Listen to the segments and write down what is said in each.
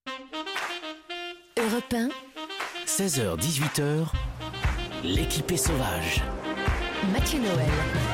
Europe 1, 16h-18h, l'équipée sauvage. Mathieu Noël.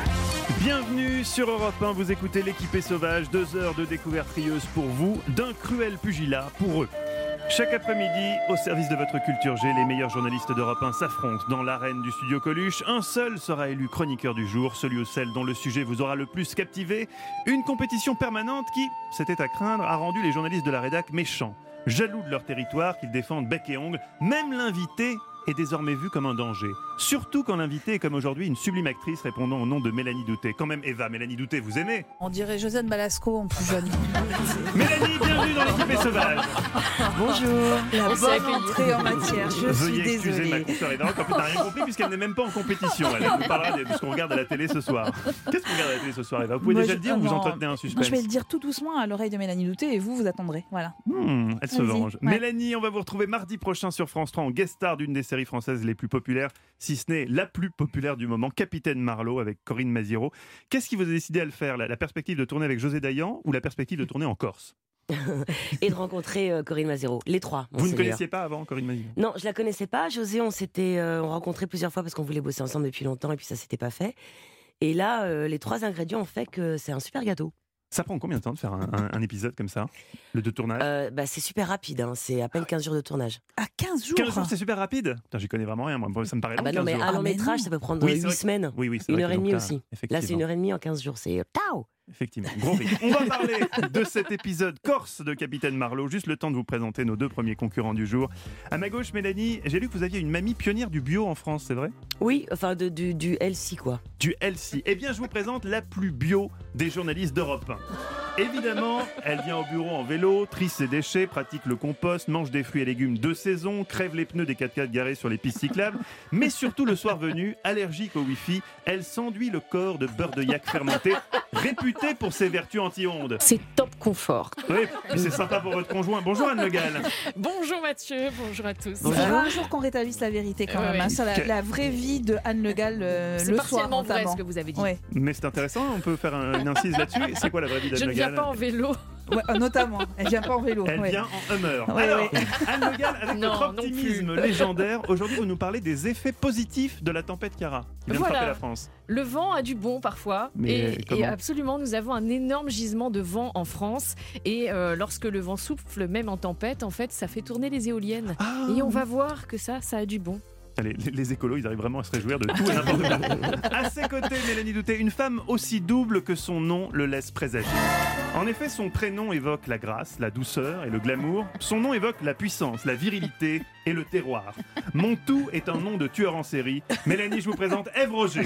Bienvenue sur Europe 1, vous écoutez l'équipée sauvage, 2 heures de découverte rieuse pour vous, d'un cruel pugilat pour eux. Chaque après-midi, au service de votre culture G, les meilleurs journalistes d'Europe 1 s'affrontent dans l'arène du studio Coluche. Un seul sera élu chroniqueur du jour, celui ou celle dont le sujet vous aura le plus captivé. Une compétition permanente qui, c'était à craindre, a rendu les journalistes de la rédac méchants, jaloux de leur territoire qu'ils défendent bec et ongle. Même l'invité est désormais vu comme un danger. Surtout quand l'invité est comme aujourd'hui une sublime actrice répondant au nom de Mélanie Doutet. Quand même Eva, Mélanie Doutet, vous aimez ? On dirait Josiane Balasco en plus jeune. Mélanie, bienvenue dans l'équipée sauvage. Bonjour. La bonne entrée en matière. Je Veuillez suis excuser désolée. ma consoeur Eva, en fait, n'a rien compris puisqu'elle n'est même pas en compétition. Elle nous parlera de ce qu'on regarde à la télé ce soir. Qu'est-ce qu'on regarde à la télé ce soir, Eva ? Vous pouvez déjà le dire ou vous entretenez un suspense ? Non, je vais le dire tout doucement à l'oreille de Mélanie Doutet et vous attendrez. Voilà. Elle se Vas-y. venge. Ouais. Mélanie, on va vous retrouver mardi prochain sur France 3 en guest star d'une des séries françaises les plus populaires, si ce n'est la plus populaire du moment, Capitaine Marlowe avec Corinne Maziero. Qu'est-ce qui vous a décidé à le faire, la perspective de tourner avec José Dayan ou la perspective de tourner en Corse ? Et de rencontrer Corinne Maziero, les trois. Vous ne connaissiez pas avant Corinne Maziero ? Non, je la connaissais pas. José, on s'était rencontrés plusieurs fois parce qu'on voulait bosser ensemble depuis longtemps et puis ça s'était pas fait. Et là, les trois ingrédients ont fait que c'est un super gâteau. Ça prend combien de temps de faire un épisode comme ça, le de tournage ? C'est super rapide, hein. C'est à peine 15 jours de tournage. À 15 jours 15 jours, c'est super rapide. Putain, j'y connais vraiment rien, moi. Ça me paraît long, Ah bah non, 15 mais jours. un long mais métrage, non. ça peut prendre Oui, c'est 8 vrai. semaines. Oui, c'est Une vrai heure que et demie donc, aussi. Là, effectivement. c'est 1h30 en 15 jours. C'est tao. Effectivement, gros rythme. On va parler de cet épisode corse de Capitaine Marlowe. Juste le temps de vous présenter nos deux premiers concurrents du jour. À ma gauche, Mélanie, j'ai lu que vous aviez une mamie pionnière du bio en France, c'est vrai ? Oui, enfin du LC quoi. Du LC. Eh bien, je vous présente la plus bio des journalistes d'Europe 1. Évidemment, elle vient au bureau en vélo, trie ses déchets, pratique le compost, mange des fruits et légumes de saison, crève les pneus des 4x4 garés sur les pistes cyclables, mais surtout le soir venu, allergique au Wi-Fi, elle s'enduit le corps de beurre de yak fermenté, réputé pour ses vertus anti-ondes. C'est top confort. Oui, puis c'est sympa pour votre conjoint. Bonjour Anne Le Gall. Bonjour Mathieu, bonjour à tous. C'est un jour qu'on rétablisse la vérité quand Ouais, même, ouais. hein, sur la vraie vie de Anne Le Gall C'est le soir partiellement vrai notamment. ce que vous avez dit. Ouais. Mais c'est intéressant, on peut faire une incise là-dessus. C'est quoi la vraie vie d'Anne Je Le ne viens Gall ? pas en vélo. Ouais, notamment. Elle vient pas en vélo. Elle ouais. vient en Hummer. Ouais, Alors, ouais. Anne Le Gall, avec Non, votre non optimisme plus. légendaire, aujourd'hui vous nous parlez des effets positifs de la tempête Chiara qui vient de Voilà. frapper la France. Le vent a du bon parfois. Mais Et comment absolument, nous avons un énorme gisement de vent en France. Et lorsque le vent souffle, même en tempête, en fait, ça fait tourner les éoliennes. Ah. Et on va voir que ça a du bon. Allez, les écolos, ils arrivent vraiment à se réjouir de tout et n'importe quoi. À ses côtés, Mélanie Doutet, une femme aussi double que son nom le laisse présager. En effet, son prénom évoque la grâce, la douceur et le glamour. Son nom évoque la puissance, la virilité et le terroir. Mon tout est un nom de tueur en série. Mélanie, je vous présente Ève Roger.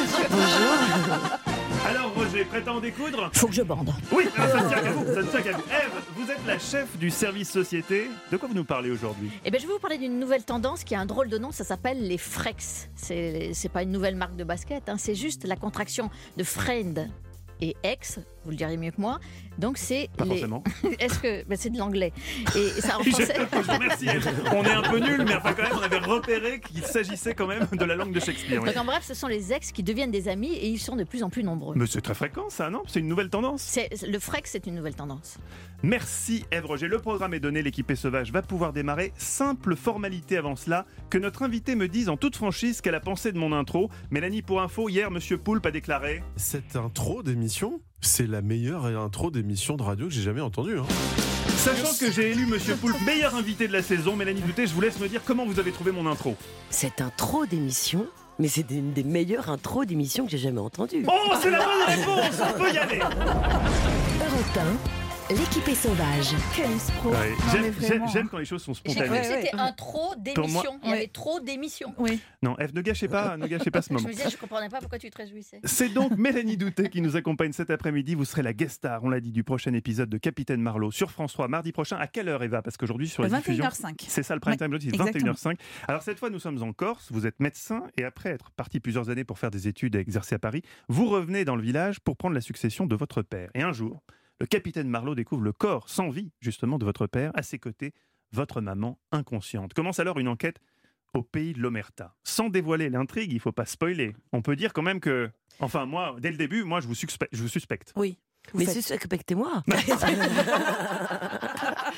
Alors Roger, prête à en découdre ? Faut que je bande. Oui, ça ne tient qu'à vous, ça ne tient qu'à vous. Ève, vous êtes la chef du service société. De quoi vous nous parlez aujourd'hui ? Eh ben, je vais vous parler d'une nouvelle tendance qui a un drôle de nom, ça s'appelle les Frex. C'est pas une nouvelle marque de basket, hein, c'est juste la contraction de friend et ex, vous le diriez mieux que moi. Donc c'est Pas forcément. Est-ce que c'est de l'anglais et ça en français. Je vous remercie. On est un peu nuls, mais enfin quand même, on avait repéré qu'il s'agissait quand même de la langue de Shakespeare. oui. Donc en bref, ce sont les ex qui deviennent des amis et ils sont de plus en plus nombreux. Mais c'est très fréquent ça, non ? C'est une nouvelle tendance. Le Frex, c'est une nouvelle tendance. Merci Ève Roger. Le programme est donné, l'équipée sauvage va pouvoir démarrer. Simple formalité avant cela, que notre invité me dise en toute franchise ce qu'elle a pensé de mon intro. Mélanie, pour info, hier, Monsieur Poulpe a déclaré... Cette intro d'émission, c'est la meilleure intro d'émission de radio que j'ai jamais entendue. Hein. Sachant que j'ai élu Monsieur Poulpe meilleur invité de la saison, Mélanie Doutet, je vous laisse me dire comment vous avez trouvé mon intro. C'est intro d'émission, mais c'est une des meilleures intros d'émission que j'ai jamais entendues. Oh, c'est la bonne réponse. On peut y aller. Europe 1, l'équipée sauvage. Quel escroc. Ouais, Non, mais vraiment. j'aime quand les choses sont J'ai cru spontanées. que c'était un trop Pour moi- d'émissions. Il y avait trop d'émissions. Oui. Non, Ève, ne gâchez pas ce Je moment. me disais, je comprenais pas pourquoi tu te réjouissais. C'est donc Mélanie Doutet qui nous accompagne cet après-midi. Vous serez la guest star, on l'a dit, du prochain épisode de Capitaine Marlowe sur France 3 mardi prochain. À quelle heure, Eva ? Parce qu'aujourd'hui, sur la diffusion... 21h05. C'est ça le prime time, c'est exactement. 21h05. Alors cette fois, nous sommes en Corse, vous êtes médecin et après être parti plusieurs années pour faire des études et exercer à Paris, vous revenez dans le village pour prendre la succession de votre père. Et un jour, le capitaine Marlowe découvre le corps sans vie, justement, de votre père. À ses côtés, votre maman inconsciente. Commence alors une enquête au pays de l'Omerta. Sans dévoiler l'intrigue, il ne faut pas spoiler. On peut dire quand même que... Enfin, moi, dès le début, moi, je vous suspecte. Oui. Mais suspectez-moi.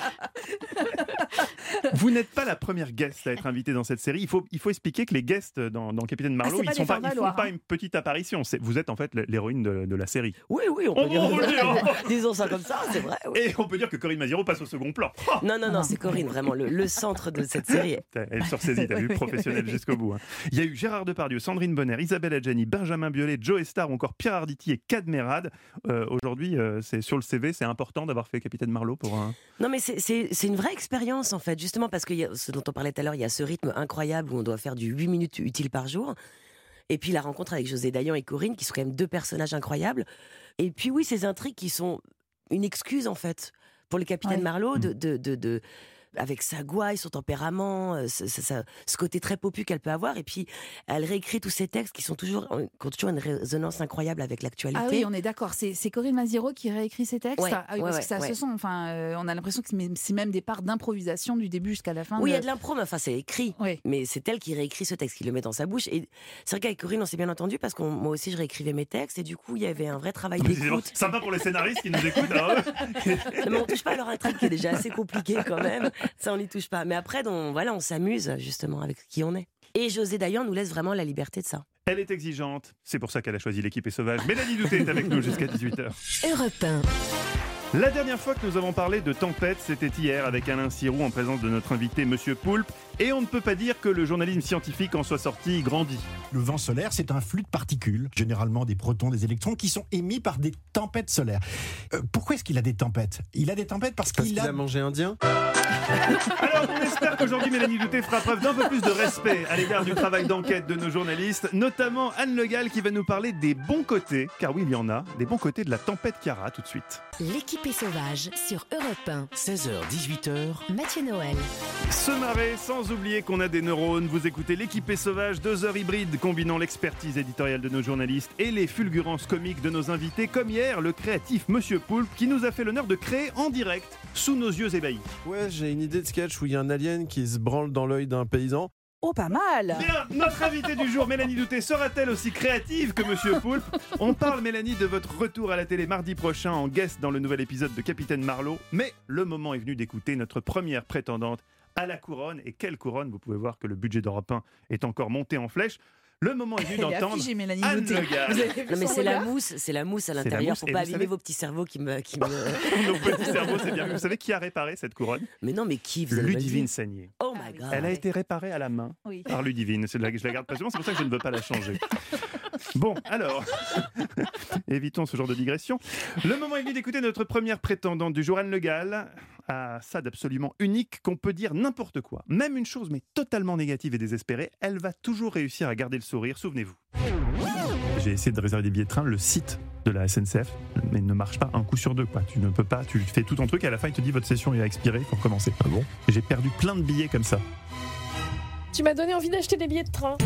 Vous n'êtes pas la première guest à être invitée dans cette série. Il faut expliquer que les guests dans Capitaine Marlowe, c'est pas ils ne des font faire-valoir, pas une petite apparition. Vous êtes en fait l'héroïne de la série. Oui, on peut Oh, dire. on peut dire. Disons ça comme ça, c'est vrai. Oui. Et on peut dire que Corinne Maziero passe au second plan. Non, c'est Corinne, vraiment, le centre de cette série. Elle est sursaisie, t'as vu, professionnelle jusqu'au bout. Il y a eu Gérard Depardieu, Sandrine Bonner, Isabelle Adjani, Benjamin Biolay, Joe Star ou encore Pierre Arditi et Kad Merad. Aujourd'hui, c'est sur le CV, c'est important d'avoir fait Capitaine Marlowe pour un... Non, mais c'est une vraie expérience, en fait, justement parce que ce dont on parlait tout à l'heure, il y a ce rythme incroyable où on doit faire du 8 minutes utiles par jour. Et puis la rencontre avec José Dayan et Corinne, qui sont quand même deux personnages incroyables. Et puis oui, ces intrigues qui sont une excuse, en fait, pour le Capitaine Marlowe avec sa gouaille, son tempérament, ce côté très popu qu'elle peut avoir. Et puis, elle réécrit tous ces textes qui ont toujours une résonance incroyable avec l'actualité. Ah oui, on est d'accord. C'est Corinne Maziero qui réécrit ces textes. Ouais, parce que ça se sent. Enfin, on a l'impression que c'est même des parts d'improvisation du début jusqu'à la fin. Oui, il y a de l'impro, mais enfin, c'est écrit. Oui. Mais c'est elle qui réécrit ce texte, qui le met dans sa bouche. Et c'est vrai qu'avec Corinne, on s'est bien entendu parce que moi aussi, je réécrivais mes textes. Et du coup, il y avait un vrai travail d'écoute. Sympa pour les scénaristes qui nous écoutent. Alors... mais on touche pas à leur intrigue qui est déjà assez compliquée quand même. Ça, on n'y touche pas. Mais après, on s'amuse justement avec qui on est. Et José Dayan nous laisse vraiment la liberté de ça. Elle est exigeante, c'est pour ça qu'elle a choisi l'équipe est sauvage. Mélanie Douté est avec nous jusqu'à 18h. Europe 1. La dernière fois que nous avons parlé de tempête, c'était hier avec Alain Sirou en présence de notre invité Monsieur Poulpe. Et on ne peut pas dire que le journalisme scientifique en soit sorti grandi. Le vent solaire, c'est un flux de particules, généralement des protons, des électrons, qui sont émis par des tempêtes solaires. Pourquoi est-ce qu'il a des tempêtes ? Il a des tempêtes parce qu'il a mangé indien. Alors, on espère qu'aujourd'hui, Mélanie Douté fera preuve d'un peu plus de respect à l'égard du travail d'enquête de nos journalistes, notamment Anne Le Gall qui va nous parler des bons côtés, car oui, il y en a, des bons côtés de la tempête Chiara, tout de suite. L'équipe est sauvage sur Europe 1. 16h, 18h, Mathieu Noël. Se marrer sans oublier qu'on a des neurones. Vous écoutez l'équipe est sauvage, 2 heures hybrides combinant l'expertise éditoriale de nos journalistes et les fulgurances comiques de nos invités, comme hier le créatif Monsieur Poulpe qui nous a fait l'honneur de créer en direct sous nos yeux ébahis. Ouais, j'ai une idée de sketch où il y a un alien qui se branle dans l'œil d'un paysan. Oh, pas mal. Bien, notre invitée du jour, Mélanie Douté, sera-t-elle aussi créative que Monsieur Poulpe ? On parle, Mélanie, de votre retour à la télé mardi prochain en guest dans le nouvel épisode de Capitaine Marlowe. Mais le moment est venu d'écouter notre première prétendante à la couronne. Et quelle couronne ? Vous pouvez voir que le budget d'Europe 1 est encore monté en flèche. Le moment est venu d'entendre Anne Le Gall. Non, mais c'est la mousse à l'intérieur pour Et pas vous abîmer savez- vos petits cerveaux qui me... Nos petits cerveaux, c'est bien. Vous savez qui a réparé cette couronne ? Mais non, mais qui vous avez pas Ludivine dit Sagnier. Oh my God. Elle a été réparée à la main Oui. par Ludivine. Je la garde passionnément, c'est pour ça que je ne veux pas la changer. Bon, alors, évitons ce genre de digression. Le moment est venu d'écouter notre première prétendante du jour, Anne Le Gall, à ça d'absolument unique qu'on peut dire n'importe quoi. Même une chose, mais totalement négative et désespérée, elle va toujours réussir à garder le sourire, souvenez-vous. J'ai essayé de réserver des billets de train, le site de la SNCF, mais ne marche pas un coup sur deux, quoi. Tu ne peux pas, tu fais tout ton truc et à la fin il te dit votre session est expirée, il faut recommencer. Ah bon ? J'ai perdu plein de billets comme ça. Tu m'as donné envie d'acheter des billets de train.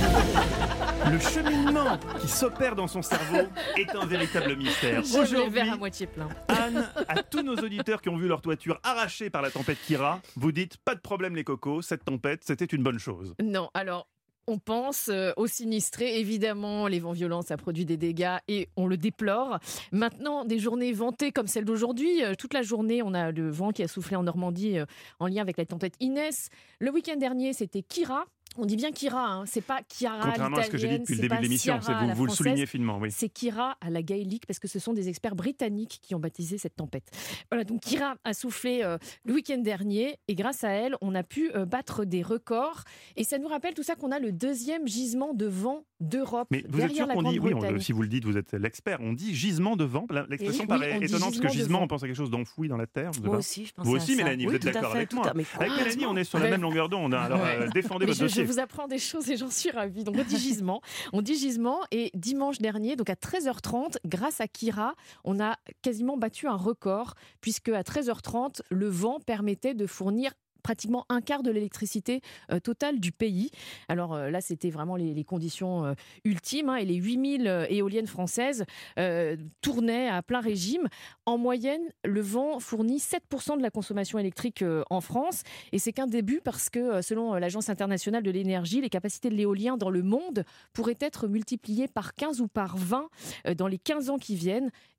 Le cheminement qui s'opère dans son cerveau est un véritable mystère. J'aime les Aujourd'hui, verres à moitié plein. Anne, à tous nos auditeurs qui ont vu leur toiture arrachée par la tempête Chiara, vous dites pas de problème les cocos, cette tempête c'était une bonne chose. Non, alors... On pense aux sinistrés. Évidemment, les vents violents, ça produit des dégâts et on le déplore. Maintenant, des journées ventées comme celle d'aujourd'hui, toute la journée, on a le vent qui a soufflé en Normandie en lien avec la tempête Inès. Le week-end dernier, c'était Kira. On dit bien Kira, hein. C'est pas Chiara Contrairement à ce que j'ai dit depuis le début de l'émission, c'est vous le soulignez finement, oui. C'est Kira à la gaélique parce que ce sont des experts britanniques qui ont baptisé cette tempête. Voilà, donc Kira a soufflé le week-end dernier et grâce à elle, on a pu battre des records. Et ça nous rappelle tout ça qu'on a le 2e gisement de vent d'Europe. Mais vous êtes sûr derrière la qu'on dit, oui, Grande-Bretagne. si vous le dites, vous êtes l'expert, on dit gisement de vent. L'expression Oui, paraît on dit étonnante parce que gisement de gisement, vent. on pense à quelque chose d'enfoui dans la terre. je sais Moi pas. aussi, je pense Vous à aussi, ça. Mélanie, vous Oui, êtes tout à d'accord fait, avec tout moi. à- mais Avec Mélanie, complètement. on est sur la Mais- même longueur d'onde. Hein. Alors, défendez Mais votre je dossier. vous apprends des choses et j'en suis ravie. Donc on dit gisement. On dit gisement et dimanche dernier, donc à 13h30, grâce à Kira, on a quasiment battu un record puisque à 13h30, le vent permettait de fournir pratiquement un quart de l'électricité totale du pays. Alors là, c'était vraiment les conditions ultimes, hein, et les 8000 éoliennes françaises tournaient à plein régime. En moyenne, le vent fournit 7% de la consommation électrique en France. Et c'est qu'un début parce que, selon l'Agence internationale de l'énergie, les capacités de l'éolien dans le monde pourraient être multipliées par 15 ou par 20 dans les 15 ans qui viennent.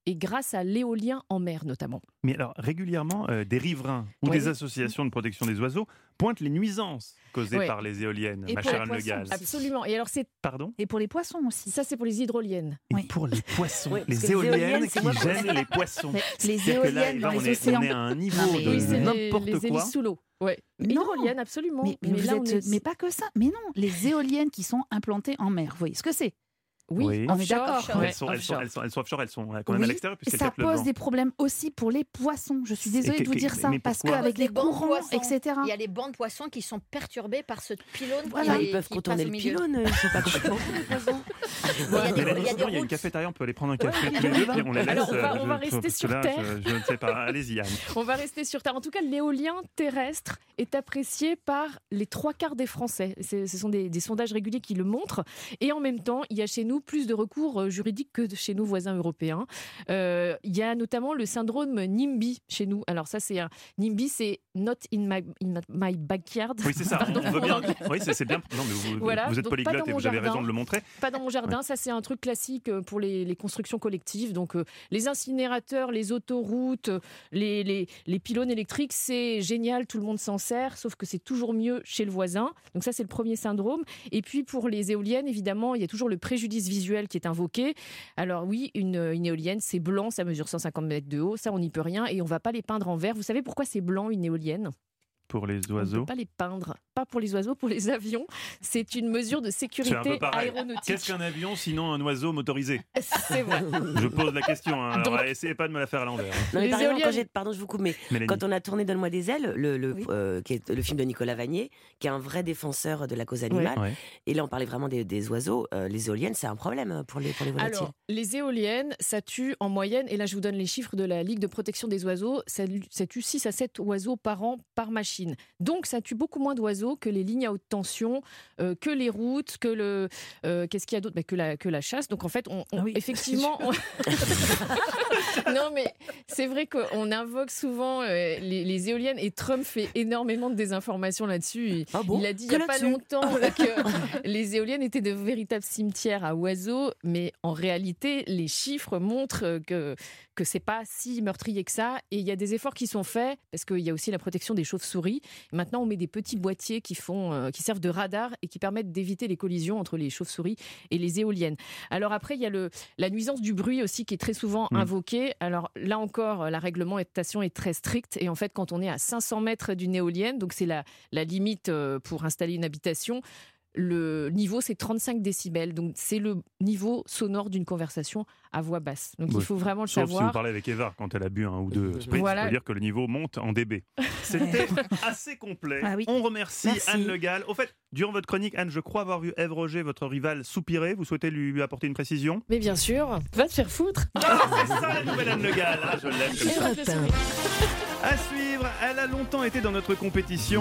et grâce à l'éolien en mer notamment. Mais alors, régulièrement, des riverains ou des associations de protection des oiseaux pointent les nuisances causées par les éoliennes, Et ma pour chère les Anne Le Gall. poissons. Absolument. Et alors Pardon ? Et pour les poissons aussi. ça, c'est pour les hydroliennes. Et Oui. pour les poissons, Oui, parce que les les éoliennes éoliennes, c'est qui moi, gênent les poissons. Mais les C'est-à-dire que là, éoliennes Eva, dans on les est océans. à un niveau Non, mais de Oui, c'est n'importe les quoi. hélices sous l'eau. Ouais. Non. Hydroliennes, absolument. Mais vous là, on êtes, est- mais pas que ça. Mais non, les éoliennes qui sont implantées en mer. Vous voyez ce que c'est? Oui, Oui. On est offshore. d'accord. Ouais, Elles sont offshore. offshore, elles sont quand même à Oui, l'extérieur puisqu'elles ça captent le pose vent. des problèmes aussi pour les poissons. Je suis désolée Et de vous dire ça mais parce pourquoi qu'avec Des les bancs de courants, poissons. etc. Il y a les bancs de poissons qui sont perturbés par ce pylône. Voilà. qui, Ils peuvent qui contourner passe au le milieu. pylône, ils sont pas complètement. Mélanie, il y a des il y a une routes. cafétéria, on peut aller prendre un café tous les deux, puis on les laisse. Alors, on va parce rester que sur là, Terre. Je ne sais pas. Allez-y, Anne. On va rester sur Terre. En tout cas, l'éolien terrestre est apprécié par les 3/4 des Français. Ce sont des sondages réguliers qui le montrent. Et en même temps, il y a chez nous plus de recours juridiques que chez nos voisins européens. Il y a notamment le syndrome NIMBY chez nous. Alors ça, NIMBY, c'est Not in my backyard. Oui, c'est ça. On veut bien. Oui, c'est bien. Non, mais Voilà, vous êtes donc pas polyglotte dans et mon vous avez jardin. raison de le montrer. Pas dans mon jardin, ça c'est un truc classique pour les constructions collectives. Donc les incinérateurs, les autoroutes, les pylônes électriques, c'est génial, tout le monde s'en sert, sauf que c'est toujours mieux chez le voisin. Donc ça c'est le premier syndrome. Et puis pour les éoliennes, évidemment, il y a toujours le préjudice visuel qui est invoqué. Alors oui, une éolienne, c'est blanc, ça mesure 150 mètres de haut, ça on n'y peut rien et on va pas les peindre en vert. Vous savez pourquoi c'est blanc une éolienne ? Pour les On ne oiseaux. peut pas les peindre. Pas pour les oiseaux, pour les avions. C'est une mesure de C'est un peu sécurité pareil. aéronautique. Qu'est-ce qu'un avion sinon un oiseau motorisé ? C'est vrai. Je pose la question. Hein. Alors, Donc- essayez pas de me la faire à l'envers. hein. Non, mais Les par exemple, éoliennes- pardon, je vous coupe, mais Mélanie. quand on a tourné Donne-moi des ailes, qui est le film de Nicolas Vanier, qui est un vrai défenseur de la cause animale, Ouais. et là on parlait vraiment des oiseaux, les éoliennes, c'est un problème pour les volatiles. Alors, les éoliennes, ça tue en moyenne, et là je vous donne les chiffres de la Ligue de protection des oiseaux, ça tue 6 à 7 oiseaux par an par machine. Donc ça tue beaucoup moins d'oiseaux que les lignes à haute tension, que les routes, que qu'est-ce qu'il y a d'autre ? Que la chasse. Donc en fait, effectivement... Non mais c'est vrai qu'on invoque souvent les éoliennes, et Trump fait énormément de désinformation là-dessus. Ah bon ? Il a dit il Que n'y a pas là-dessus longtemps que les éoliennes étaient de véritables cimetières à oiseaux, mais en réalité, les chiffres montrent que c'est pas si meurtrier que ça. Et il y a des efforts qui sont faits, parce qu'il y a aussi la protection des chauves-souris. Maintenant, on met des petits boîtiers qui servent de radar et qui permettent d'éviter les collisions entre les chauves-souris et les éoliennes. Alors après, il y a la nuisance du bruit aussi qui est très souvent invoquée. Alors là encore, la réglementation est très stricte. Et en fait, quand on est à 500 mètres d'une éolienne, donc c'est la limite pour installer une habitation, le niveau c'est 35 décibels. Donc c'est le niveau sonore d'une conversation à voix basse. Donc il faut vraiment le Sauf si savoir. vous parlez avec Eva quand elle a bu un ou deux spritz, Voilà. ça veut dire que le niveau monte en dB. C'était assez complet. Ah oui. On remercie Merci. Anne Le Gall. Au fait, durant votre chronique, Anne, je crois avoir vu Ève Roger, votre rival, soupirer. Vous souhaitez lui apporter une précision ? Mais bien sûr, va te faire foutre. Ah, c'est ça la nouvelle Anne Le Gall. Ah, je l'aime comme ça. Europe 1. À suivre, elle a longtemps été dans notre compétition.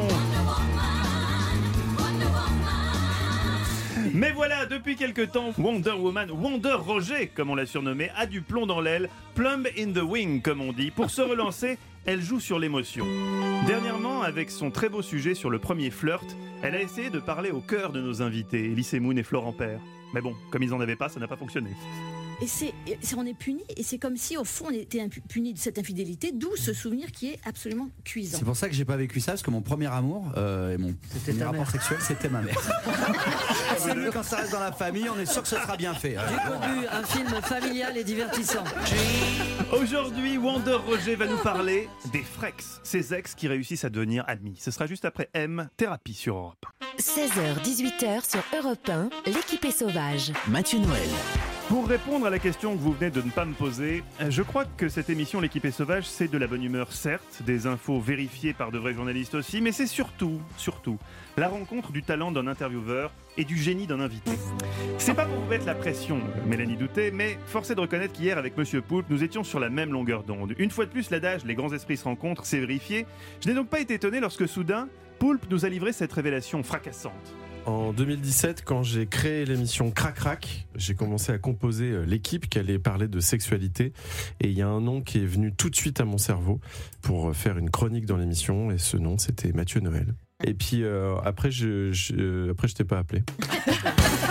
Mais voilà, depuis quelque temps, Wonder Woman, Wonder Roger, comme on l'a surnommé, a du plomb dans l'aile, plumb in the wing, comme on dit. Pour se relancer, elle joue sur l'émotion. Dernièrement, avec son très beau sujet sur le premier flirt, elle a essayé de parler au cœur de nos invités, Elise Moon et Florent Père. Mais bon, comme ils n'en avaient pas, ça n'a pas fonctionné. On est puni, et c'est comme si au fond on était puni de cette infidélité, d'où ce souvenir qui est absolument cuisant. C'est pour ça que j'ai pas vécu ça, parce que mon premier amour et mon premier rapport sexuel, c'était ma mère. C'est mieux quand ça reste dans la famille, on est sûr que ce sera bien fait. Un film familial et divertissant. Aujourd'hui, Wonder Roger va nous parler des Frex, ces ex qui réussissent à devenir amis. Ce sera juste après M, Thérapie sur Europe 16h, 18h sur Europe 1, l'équipe est sauvage. Mathieu Noël. Pour répondre à la question que vous venez de ne pas me poser, je crois que cette émission L'équipe est sauvage, c'est de la bonne humeur certes, des infos vérifiées par de vrais journalistes aussi, mais c'est surtout, la rencontre du talent d'un intervieweur et du génie d'un invité. C'est pas pour vous mettre la pression, Mélanie Doutet, mais force est de reconnaître qu'hier avec Monsieur Poulpe, nous étions sur la même longueur d'onde. Une fois de plus, l'adage « les grands esprits se rencontrent » s'est vérifié. Je n'ai donc pas été étonné lorsque soudain, Poulpe nous a livré cette révélation fracassante. En 2017, quand j'ai créé l'émission Crac Crac, j'ai commencé à composer l'équipe qui allait parler de sexualité. Et il y a un nom qui est venu tout de suite à mon cerveau pour faire une chronique dans l'émission. Et ce nom, c'était Mathieu Noël. Et puis après, je t'ai pas appelé.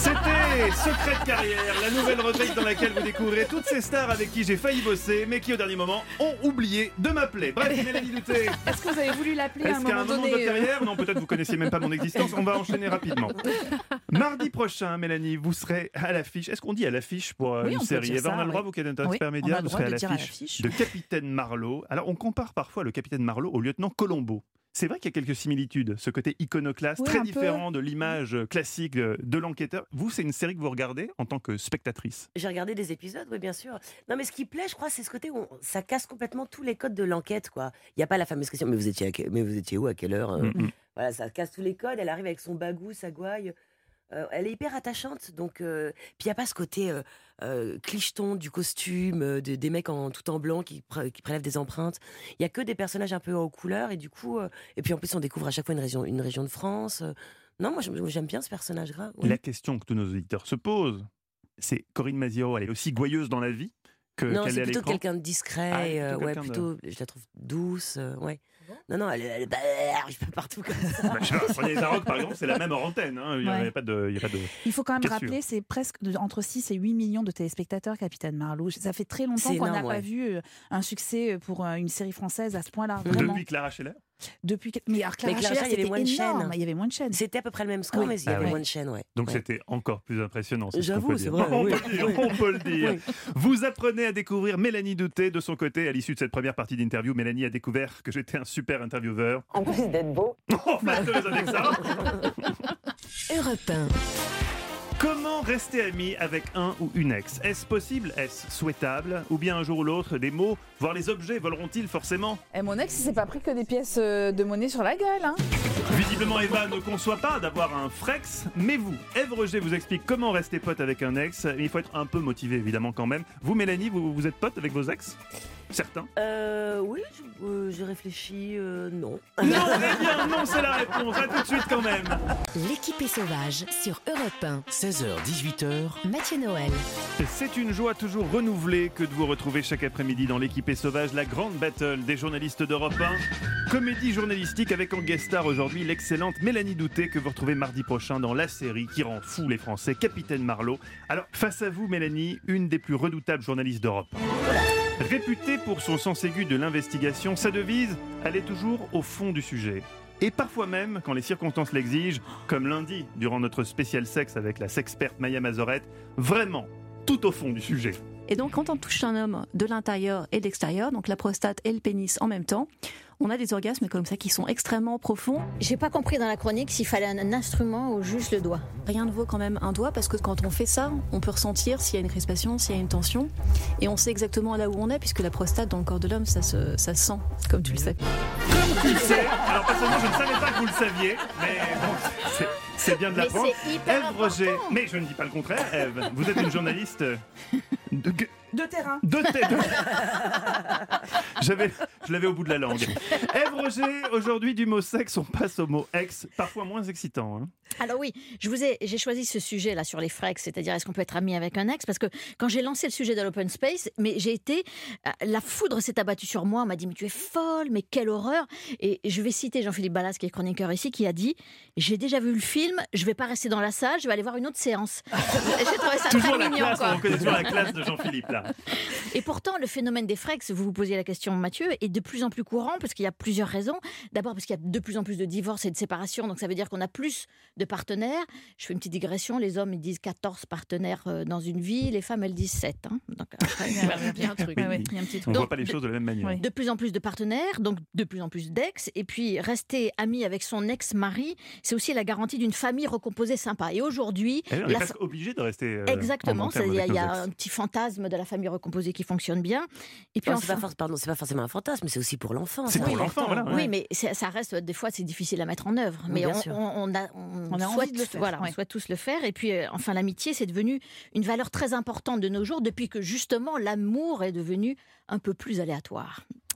C'était Secret de carrière, la nouvelle rubrique dans laquelle vous découvrirez toutes ces stars avec qui j'ai failli bosser, mais qui au dernier moment ont oublié de m'appeler. Bref, Mélanie Douté. Est-ce que vous avez voulu l'appeler à un Est-ce qu'à moment un moment de donné votre carrière, non, peut-être vous connaissiez même pas mon existence, on va enchaîner rapidement. Mardi prochain, Mélanie, vous serez à l'affiche. Est-ce qu'on dit à l'affiche pour Oui, une on peut série dire Eva, ça, on a le droit, oui. vous qui êtes un Oui, expert on média, a le vous droit serez à de dire à l'affiche l'affiche. de Capitaine Marlowe. Alors, on compare parfois le Capitaine Marlowe au lieutenant Colombo. C'est vrai qu'il y a quelques similitudes, ce côté iconoclaste, Oui, très un peu. différent de l'image classique de l'enquêteur. Vous, c'est une série que vous regardez en tant que spectatrice. J'ai regardé des épisodes, oui, bien sûr. Non, mais ce qui plaît, je crois, c'est ce côté où ça casse complètement tous les codes de l'enquête, quoi. Il n'y a pas la fameuse question, mais vous étiez où, à quelle heure Voilà, ça casse tous les codes. Elle arrive avec son bagou, sa gouaille. Elle est hyper attachante, donc. Puis il n'y a pas ce côté clicheton du costume, des mecs tout en blanc qui prélèvent des empreintes. Il n'y a que des personnages un peu aux couleurs, et du coup. Et puis en plus, on découvre à chaque fois une région de France. Non, moi, j'aime bien ce personnage grave. Oui. La question que tous nos auditeurs se posent, c'est Corinne Maziero, elle est aussi gouailleuse dans la vie Non, qu'elle c'est est à plutôt l'écran. quelqu'un de discret, plutôt, je la trouve douce, ouais. Non, elle arrive pas partout comme ça. Bah, je sais pas, Sonia Zaroc, par exemple, c'est la même en antenne. Hein. Il n'y a pas de. Il faut quand même cassure. rappeler, c'est presque entre 6 et 8 millions de téléspectateurs, Capitaine Marlowe. Ça fait très longtemps C'est qu'on n'a énorme, pas ouais. vu un succès pour une série française à ce point-là. Vraiment. Depuis Clara Scheller. Mais alors, Clara Clara Scheller, Scheller, il y avait c'était moins de énorme. chaînes. Il y avait moins de chaînes. C'était à peu près le même score, Oui. mais il y avait oui. moins de chaînes, ouais. Donc Ouais. c'était encore plus impressionnant. C'est J'avoue, ce qu'on peut c'est dire. vrai, oui. On peut le dire. Oui. Vous apprenez à découvrir Mélanie Douté de son côté. À l'issue de cette première partie d'interview, Mélanie a découvert que j'étais un super intervieweur. En plus d'être beau. Oh, flatteuse avec ça. Europe 1. Comment rester ami avec un ou une ex? Est-ce possible? Est-ce souhaitable? Ou bien un jour ou l'autre, des mots, voire les objets voleront-ils forcément? Et mon ex, il s'est pas pris que des pièces de monnaie sur la gueule. Hein. Visiblement, Eva ne conçoit pas d'avoir un frex, mais vous, Ève Roger vous explique comment rester pote avec un ex. Il faut être un peu motivé, évidemment, quand même. Vous, Mélanie, vous êtes pote avec vos ex? Certains? Oui, je réfléchis, non. Non, eh bien, non, c'est la réponse. À tout de suite, quand même. L'équipe est sauvage sur Europe 1. 16h-18h, Mathieu Noël. C'est une joie toujours renouvelée que de vous retrouver chaque après-midi dans l'équipe est sauvage, la grande battle des journalistes d'Europe 1. Comédie journalistique avec en guest star aujourd'hui l'excellente Mélanie Douté que vous retrouvez mardi prochain dans la série qui rend fou les Français, Capitaine Marlowe. Alors, face à vous, Mélanie, une des plus redoutables journalistes d'Europe 1. Réputée pour son sens aigu de l'investigation, sa devise, elle est toujours au fond du sujet. Et parfois même, quand les circonstances l'exigent, comme lundi, durant notre spécial sexe avec la sexperte Maya Mazorette, vraiment tout au fond du sujet. Et donc, quand on touche un homme de l'intérieur et de l'extérieur, donc la prostate et le pénis en même temps, on a des orgasmes comme ça qui sont extrêmement profonds. J'ai pas compris dans la chronique s'il fallait un instrument ou juste le doigt. Rien ne vaut quand même un doigt parce que quand on fait ça, on peut ressentir s'il y a une crispation, s'il y a une tension. Et on sait exactement là où on est puisque la prostate dans le corps de l'homme, ça se sent, comme tu le sais. Comme tu le sais, alors personnellement je ne savais pas que vous le saviez, mais bon, c'est bien de Mais l'apprendre. c'est hyper Ève Roger, mais je ne dis pas le contraire, Ève, vous êtes une journaliste De terrain. de tête. Je l'avais au bout de la langue. Ève Roger, aujourd'hui du mot sexe, on passe au mot ex, parfois moins excitant. Hein. Alors oui, j'ai choisi ce sujet là sur les freaks, c'est-à-dire est-ce qu'on peut être ami avec un ex, parce que quand j'ai lancé le sujet de l'open space, mais la foudre s'est abattue sur moi, on m'a dit mais tu es folle, mais quelle horreur. Et je vais citer Jean-Philippe Ballas qui est chroniqueur ici, qui a dit j'ai déjà vu le film, je vais pas rester dans la salle, je vais aller voir une autre séance. J'ai trouvé ça Toujours très la mignon classe, quoi. on reconnaît toujours la classe de Jean-Philippe là. Et pourtant, le phénomène des freaks, vous vous posiez la question, Mathieu, est de plus en plus courant parce qu'il y a plusieurs raisons. D'abord parce qu'il y a de plus en plus de divorces et de séparations, donc ça veut dire qu'on a plus de partenaires. Je fais une petite digression, les hommes ils disent 14 partenaires dans une vie, les femmes elles disent 7. Hein. Donc après, il y a un truc. Il y a un petit On truc. ne Donc, voit pas les choses de la même manière. oui. De plus en plus de partenaires, donc de plus en plus d'ex, et puis rester ami avec son ex-mari, c'est aussi la garantie d'une famille recomposée sympa. Et aujourd'hui, Eh oui, on est la presque obligé de rester. exactement, en termes il y avec a nos ex. un petit fantasme de la famille recomposée qui fonctionne bien. Et puis Non, enfin, c'est pas forcément un fantasme, c'est aussi pour l'enfant. C'est ça. pour l'enfant, voilà. oui, mais ça reste, des fois, c'est difficile à mettre en œuvre. Oui, Mais bien on sûr. a envie souhaite, de le faire, voilà, ouais. on souhaite tous le faire. Et puis, enfin, l'amitié, c'est devenu une valeur très importante de nos jours depuis que, justement, l'amour est devenu un peu plus aléatoire.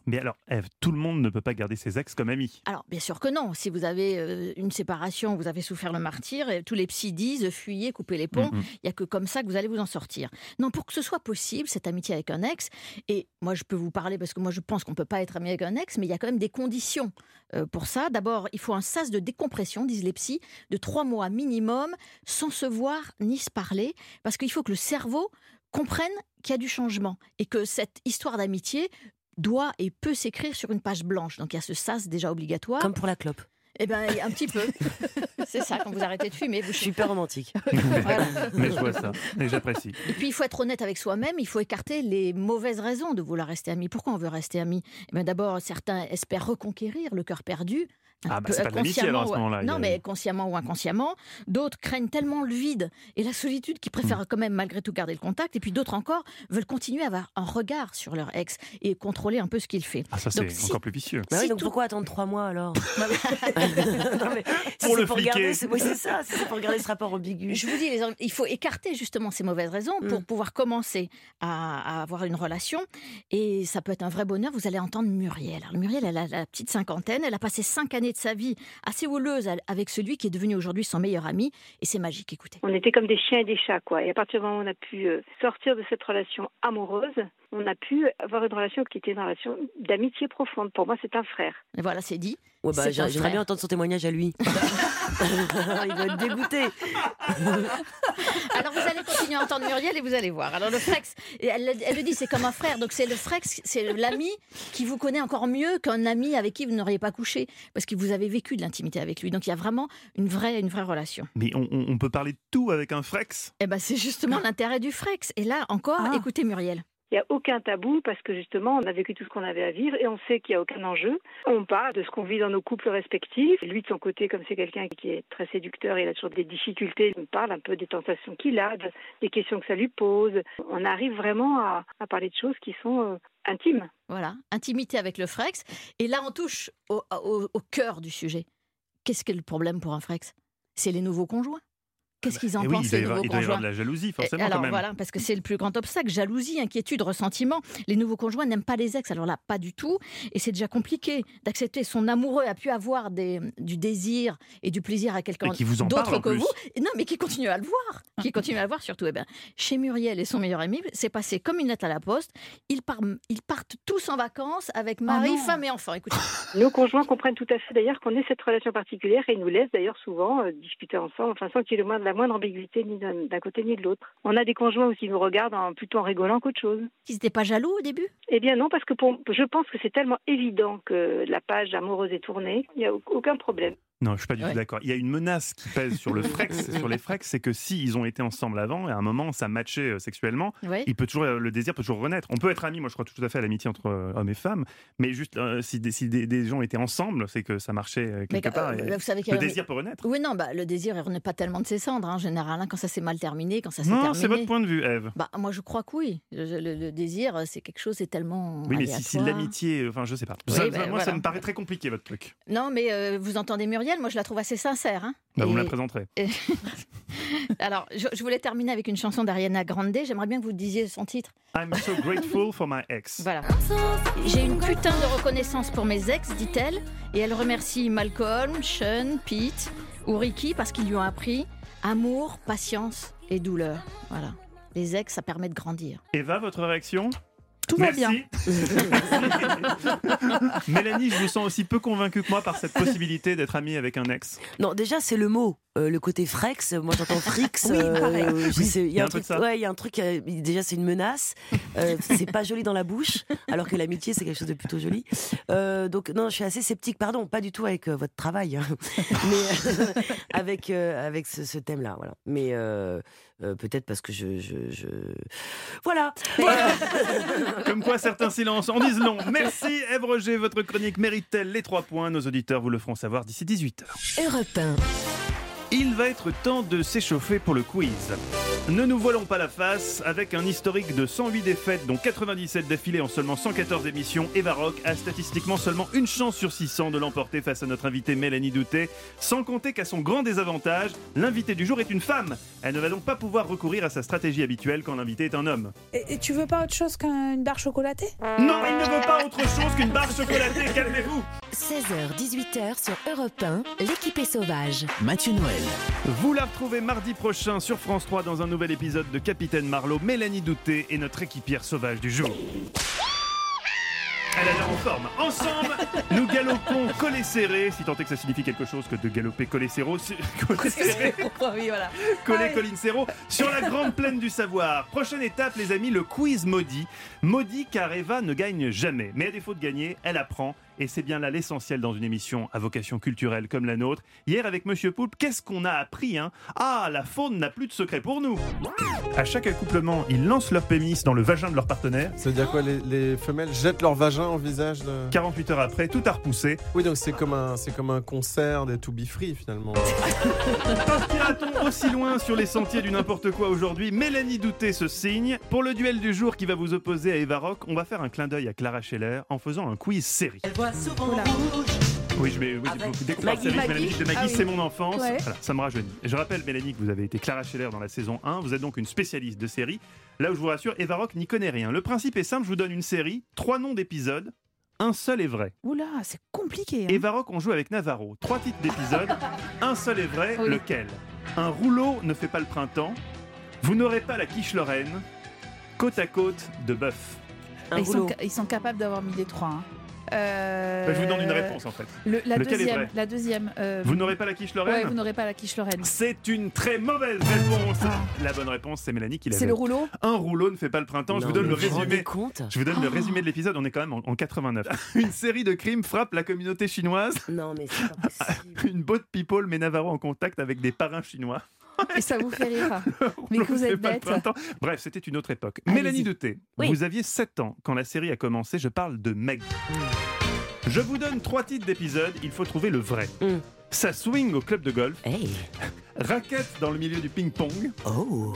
Mais alors, Ève, tout le monde ne peut pas garder ses ex comme amis. Alors, bien sûr que non. Si vous avez une séparation, vous avez souffert le martyre, tous les psys disent fuyez, coupez les ponts. Il n'y a que comme ça que vous allez vous en sortir. Non, pour que ce soit possible, cette amitié avec un ex, et moi je peux vous parler parce que moi je pense qu'on ne peut pas être ami avec un ex, mais il y a quand même des conditions pour ça. D'abord, il faut un sas de décompression, disent les psys, de 3 mois minimum, sans se voir ni se parler, parce qu'il faut que le cerveau comprenne qu'il y a du changement et que cette histoire d'amitié doit et peut s'écrire sur une page blanche. Donc il y a ce sas déjà obligatoire. Comme pour la clope. Eh bien, un petit peu. C'est ça, quand vous arrêtez de fumer. Je suis hyper romantique. Voilà. Mais je vois ça, et j'apprécie. Et puis, il faut être honnête avec soi-même, il faut écarter les mauvaises raisons de vouloir rester ami. Pourquoi on veut rester ami ? Eh bien, d'abord, certains espèrent reconquérir le cœur perdu. C'est pas de l'amitié alors à ce moment-là. Non, mais consciemment ou inconsciemment. D'autres craignent tellement le vide et la solitude qu'ils préfèrent quand même malgré tout garder le contact. Et puis d'autres encore veulent continuer à avoir un regard sur leur ex et contrôler un peu ce qu'il fait. Ah, ça c'est encore plus vicieux. Bah oui, donc pourquoi attendre 3 mois alors? Non, mais pour le fliquer. C'est ça, c'est pour garder ce rapport ambigu. Je vous dis, il faut écarter justement ces mauvaises raisons pour pouvoir commencer à avoir une relation. Et ça peut être un vrai bonheur. Vous allez entendre Muriel. Alors, Muriel, elle a la petite cinquantaine. Elle a passé 5 années de sa vie assez houleuse avec celui qui est devenu aujourd'hui son meilleur ami. Et c'est magique, écoutez. On était comme des chiens et des chats, quoi. Et à partir du moment où on a pu sortir de cette relation amoureuse, on a pu avoir une relation qui était une relation d'amitié profonde. Pour moi, c'est un frère. Et voilà, c'est dit. Ouais, bah, j'aimerais bien entendre son témoignage à lui. Il va être dégoûté. Alors vous allez continuer à entendre Muriel et vous allez voir. Alors le Frex, elle le dit, c'est comme un frère. Donc c'est le Frex, c'est l'ami qui vous connaît encore mieux qu'un ami avec qui vous n'auriez pas couché, parce que vous avez vécu de l'intimité avec lui. Donc il y a vraiment une vraie relation. Mais on peut parler de tout avec un Frex. Eh ben c'est justement l'intérêt du Frex. Et là encore, écoutez Muriel. Il n'y a aucun tabou parce que justement, on a vécu tout ce qu'on avait à vivre et on sait qu'il n'y a aucun enjeu. On parle de ce qu'on vit dans nos couples respectifs. Lui, de son côté, comme c'est quelqu'un qui est très séducteur, il a toujours des difficultés. Il me parle un peu des tentations qu'il a, des questions que ça lui pose. On arrive vraiment à parler de choses qui sont intimes. Voilà, intimité avec le Frex. Et là, on touche au cœur du sujet. Qu'est-ce que le problème pour un Frex ? C'est les nouveaux conjoints. Qu'est-ce qu'ils en pensent, les nouveaux conjoints ? Il doit y avoir de la jalousie, forcément. Alors quand même. voilà, parce que c'est le plus grand obstacle. Jalousie, inquiétude, ressentiment. Les nouveaux conjoints n'aiment pas les ex. Alors là, pas du tout. Et c'est déjà compliqué d'accepter. Son amoureux a pu avoir du désir et du plaisir à quelqu'un d'autre que vous. Non, mais qui continue à le voir. Qui continue à le voir surtout. Eh bien, chez Muriel et son meilleur ami, c'est passé comme une lettre à la poste. Ils partent tous en vacances avec mari, femme et enfants. Écoutez. Nos conjoints comprennent tout à fait d'ailleurs qu'on ait cette relation particulière et ils nous laissent d'ailleurs souvent discuter ensemble, enfin sans qu'il y ait la moindre ambiguïté ni d'un côté ni de l'autre. On a des conjoints aussi qui nous regardent plutôt en rigolant qu'autre chose. Ils n'étaient pas jaloux au début ? Eh bien non, parce que je pense que c'est tellement évident que la page amoureuse est tournée, il n'y a aucun problème. Non, je ne suis pas du tout d'accord. Il y a une menace qui pèse sur le Frex, sur les Frex, c'est que s'ils ont été ensemble avant, et à un moment ça matchait sexuellement, le désir peut toujours renaître. On peut être amis, moi je crois tout à fait à l'amitié entre hommes et femmes, mais juste si des gens étaient ensemble, c'est que ça marchait quelque part. Vous savez le désir peut renaître. Oui, non, le désir ne renaît pas tellement de ses cendres, en général, quand ça s'est mal terminé, quand ça s'est terminé. Non, c'est votre point de vue, Ève. Moi je crois que oui. Le désir, c'est quelque chose, c'est tellement. Oui, mais si l'amitié, enfin je sais pas. Moi ça me paraît très compliqué votre truc. Non, mais vous entendez Muriel, moi je la trouve assez sincère. Hein. Vous me la présenterez. Alors, je voulais terminer avec une chanson d'Ariana Grande. J'aimerais bien que vous disiez son titre. I'm so grateful for my ex. Voilà. J'ai une putain de reconnaissance pour mes ex, dit-elle. Et elle remercie Malcolm, Sean, Pete ou Ricky parce qu'ils lui ont appris amour, patience et douleur. Voilà. Les ex, ça permet de grandir. Eva, votre réaction ? Tout va bien. Mélanie, je vous sens aussi peu convaincue que moi par cette possibilité d'être amie avec un ex. Non, déjà, c'est le mot. Le côté frex, moi j'entends frix. Oui, pareil. Il y a un truc, il y a un truc, déjà c'est une menace. C'est pas joli dans la bouche, alors que l'amitié c'est quelque chose de plutôt joli. Donc non, je suis assez sceptique, pardon, pas du tout avec votre travail, hein, mais avec ce thème-là, voilà. Mais peut-être parce que voilà. Comme quoi certains silences en disent long. Merci Ève Roger, votre chronique mérite-t-elle les 3 points ? Nos auditeurs vous le feront savoir d'ici 18h. Europe 1. Il va être temps de s'échauffer pour le quiz. Ne nous voilons pas la face, avec un historique de 108 défaites, dont 97 d'affilée en seulement 114 émissions, Eva Rock a statistiquement seulement une chance sur 600 de l'emporter face à notre invitée Mélanie Doutet, sans compter qu'à son grand désavantage, l'invitée du jour est une femme. Elle ne va donc pas pouvoir recourir à sa stratégie habituelle quand l'invité est un homme. Et tu veux pas autre chose qu'une barre chocolatée? Non, il ne veut pas autre chose qu'une barre chocolatée, calmez-vous. 16h-18h sur Europe 1, l'équipée sauvage. Mathieu Noël. Vous la retrouvez mardi prochain sur France 3 dans un nouvel épisode de Capitaine Marlowe. Mélanie Doutet est notre équipière sauvage du jour. Elle a l'air en forme. Ensemble, nous galopons collés serrés, si tant est que ça signifie quelque chose que de galoper collés serrés, Oui, voilà. collés colline serraux, sur la grande plaine du savoir. Prochaine étape, les amis, le quiz maudit. Maudit car Eva ne gagne jamais. Mais à défaut de gagner, elle apprend. Et c'est bien là l'essentiel dans une émission à vocation culturelle comme la nôtre. Hier, avec Monsieur Poulpe, qu'est-ce qu'on a appris Ah, la faune n'a plus de secret pour nous. À chaque accouplement, ils lancent leur pénis dans le vagin de leur partenaire. Ça veut dire quoi, les femelles jettent leur vagin au visage de... 48 heures après, tout a repoussé. Oui, donc c'est comme un concert des To Be Free, finalement. Partira-t-on aussi loin sur les sentiers du n'importe quoi aujourd'hui? Mélanie Doutet se signe. Pour le duel du jour qui va vous opposer à Eva Rock, on va faire un clin d'œil à Clara Scheller en faisant un quiz série. Oui, dès qu'on parle série, je mets la musique de Maggie, c'est mon enfance. Ouais. Voilà, ça me rajeunit. Et je rappelle, Mélanie, que vous avez été Clara Scheller dans la saison 1. Vous êtes donc une spécialiste de série. Là où je vous rassure, Eva Rock n'y connaît rien. Le principe est simple, je vous donne une série, 3 noms d'épisodes, un seul est vrai. Oula, c'est compliqué. Eva Rock, on joue avec Navarro. 3 titres d'épisodes, un seul est vrai, Oui. lequel? Un rouleau ne fait pas le printemps, vous n'aurez pas la quiche Lorraine, côte à côte de bœuf. Ils sont capables d'avoir mis les 3. Je vous donne une réponse en fait. La deuxième. Vous n'aurez pas la quiche Lorraine? Ouais, vous n'aurez pas la quiche Lorraine. C'est une très mauvaise réponse. La bonne réponse, c'est Mélanie qui l'avait. C'est le rouleau? Un rouleau ne fait pas le printemps. Non, je vous donne le vous vous rendez résumé. compte Je vous donne le résumé de l'épisode. On est quand même en 89. Une série de crimes frappe la communauté chinoise. Non, mais c'est pas possible. Une boat people met Navarro en contact avec des parrains chinois. Et ça vous fait rire. Mais que vous êtes bête. Bref, c'était une autre époque. Allez-y. Mélanie Doutet, Oui. vous aviez 7 ans quand la série a commencé. Je parle de Meg. Je vous donne 3 titres d'épisodes. Il faut trouver le vrai. Ça swing au club de golf. Hey. Raquette dans le milieu du ping-pong. Oh.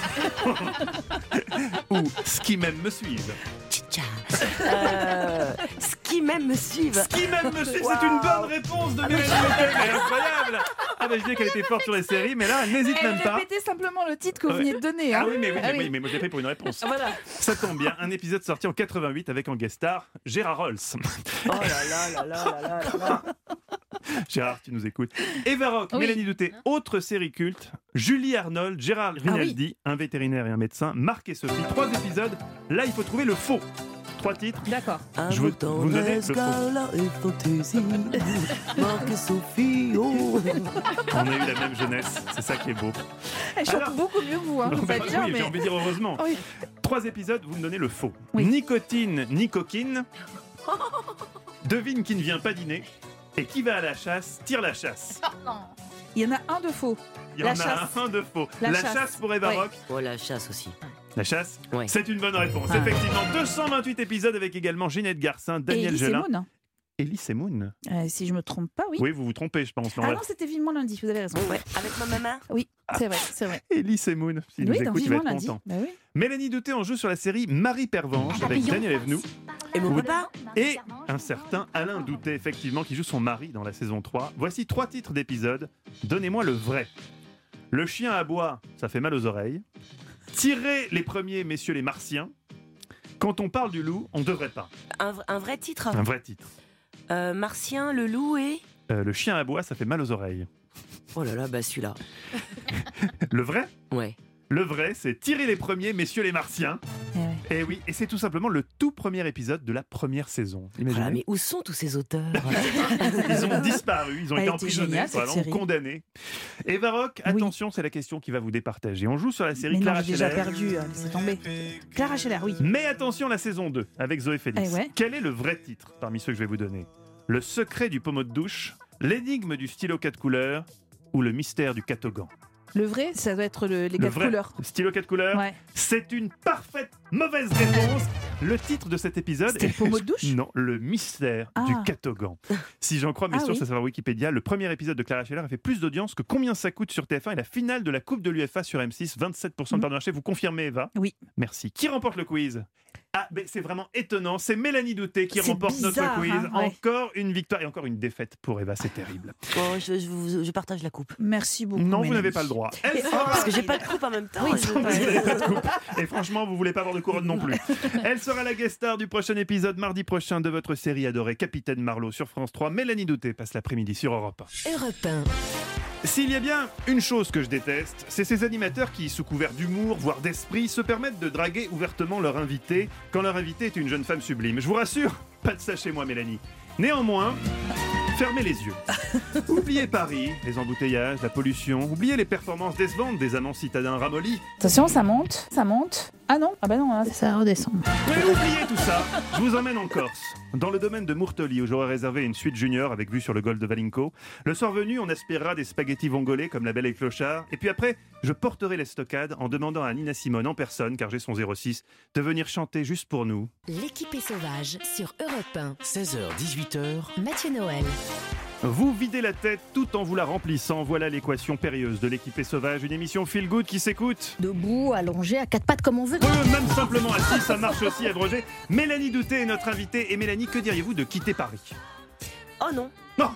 Ou ce qui même me suivent. Tcha. Ce qui même me suivent. Ce qui même me suivent, c'est une bonne réponse de Mélanie Doutet. C'est incroyable. Ah ben je disais qu'elle était forte sur les séries, mais là, elle n'hésite même pas. Répétez simplement le titre que vous venez de donner. Ah oui, mais moi j'ai pris pour une réponse. Voilà. Ça tombe bien, un épisode sorti en 88 avec en guest star Gérard Rolls. Oh là là. Gérard, tu nous écoutes. Eva Rock, Oui. Mélanie Doutet, autre série culte. Julie Arnold, Gérard Rinaldi, un vétérinaire et un médecin, Marc et Sophie. 3 épisodes. Là, il faut trouver le faux. 3 titres. D'accord. Je vous donne le faux. Marc et Sophie. Oh. On a eu la même jeunesse, c'est ça qui est beau. Elle chante Alors- beaucoup mieux que vous, hein, faut pas Oui, dire, j'ai mais... envie de dire heureusement. Oui. 3 épisodes, vous me donnez le faux. Oui. Nicotine, ni coquine. Devine qui ne vient pas dîner. Et qui va à la chasse, tire la chasse. Il y en a un de faux. Il y La en chasse. a un de faux. La La chasse. chasse pour Eva Oui. Rock. Oh, la chasse aussi. La chasse, Ouais. c'est une bonne réponse. Ah. Effectivement, 228 épisodes avec également Ginette Garcin, Et Daniel Elise Gelin. Moon. Elise Moon. Si je me trompe pas, oui. Oui, vous vous trompez, je pense. Ah non, c'était Vivement Lundi, vous avez raison. Ouais, avec ma maman. Oui, c'est vrai. Elise Moon, s'il Oui, nous dans écoute, il va Vivement être Lundi. content. Bah oui. Mélanie Doutet en joue sur la série Marie Pervenche avec Daniel Evenou. Et mon papa. Et un certain Alain Doutet, effectivement, qui joue son mari dans la saison 3. Voici 3 titres d'épisodes. Donnez-moi le vrai. Le chien aboie, ça fait mal aux oreilles. Tirez les premiers, messieurs les martiens. Quand on parle du loup, on devrait pas. Un vrai titre. Un vrai titre. Martien, le loup et... Le chien aboie, ça fait mal aux oreilles. Oh là là, bah celui-là. Le vrai? Ouais. Le vrai, c'est Tirer les premiers, messieurs les martiens. Et oui, et c'est tout simplement le tout premier épisode de la première saison. Imaginez. Voilà, mais où sont tous ces auteurs? Ils ont disparu, ils ont Elle été était emprisonnés, géniale, cette voilà, série. condamnés. Eva Rock, attention, c'est la question qui va vous départager. On joue sur la série Mais non, Clara j'ai déjà Scheller. perdu, laissez tomber. Clara Scheller, oui. Mais attention, la saison 2, avec Zoé Félix. Eh ouais. Quel est le vrai titre parmi ceux que je vais vous donner? Le secret du pommeau de douche, l'énigme du stylo 4 couleurs ou le mystère du catogan? Le vrai, ça doit être les Le 4 vrai, couleurs. le stylo 4 couleurs, Ouais. c'est une parfaite mauvaise réponse. Le titre de cet épisode C'était le pommeau de douche ? Non, le mystère du catogan. Si j'en crois mes sources, à savoir Wikipédia, le premier épisode de Clara Scheller a fait plus d'audience que Combien ça coûte sur TF1 et la finale de la Coupe de l'UEFA sur M6, 27% de part de marché. Vous confirmez, Eva ? Oui. Merci. Qui remporte le quiz ? Ah, mais c'est vraiment étonnant. C'est Mélanie Douté qui remporte notre quiz. Encore une victoire et encore une défaite pour Eva. C'est terrible. Bon, je partage la coupe. Merci beaucoup. Non, Mélanie. vous n'avez pas le droit. Parce que j'ai pas de coupe en même temps. Oui, vous n'avez pas de coupe. Et franchement, vous voulez pas avoir de couronne non plus. Elle sera la guest star du prochain épisode mardi prochain de votre série adorée Capitaine Marlowe sur France 3. Mélanie Douté passe l'après-midi sur Europe 1. Europe 1. S'il y a bien une chose que je déteste, c'est ces animateurs qui, sous couvert d'humour, voire d'esprit, se permettent de draguer ouvertement leur invité quand leur invité est une jeune femme sublime. Je vous rassure, pas de ça chez moi, Mélanie. Néanmoins, fermez les yeux. Oubliez Paris, les embouteillages, la pollution. Oubliez les performances décevantes des amants citadins ramollis. Attention, ça monte, ça monte. Ah non, ah bah non, ça redescend. Mais oubliez tout ça, je vous emmène en Corse. Dans le domaine de Murtoli, où j'aurais réservé une suite junior avec vue sur le golfe de Valinco. Le soir venu, on aspirera des spaghettis vongolais comme la Belle et le Clochard. Et puis après, je porterai les stockades en demandant à Nina Simone en personne, car j'ai son 06, de venir chanter juste pour nous. L'équipée sauvage sur Europe 1. 16h, 18h. Mathieu Noël. Vous videz la tête tout en vous la remplissant. Voilà l'équation périlleuse de l'équipée sauvage. Une émission feel good qui s'écoute. Debout, allongé, à quatre pattes comme on veut. Même simplement assis, ça marche aussi à Breger. Mélanie Douté est notre invitée. Et Mélanie, que diriez-vous de quitter Paris ? Oh non. Non.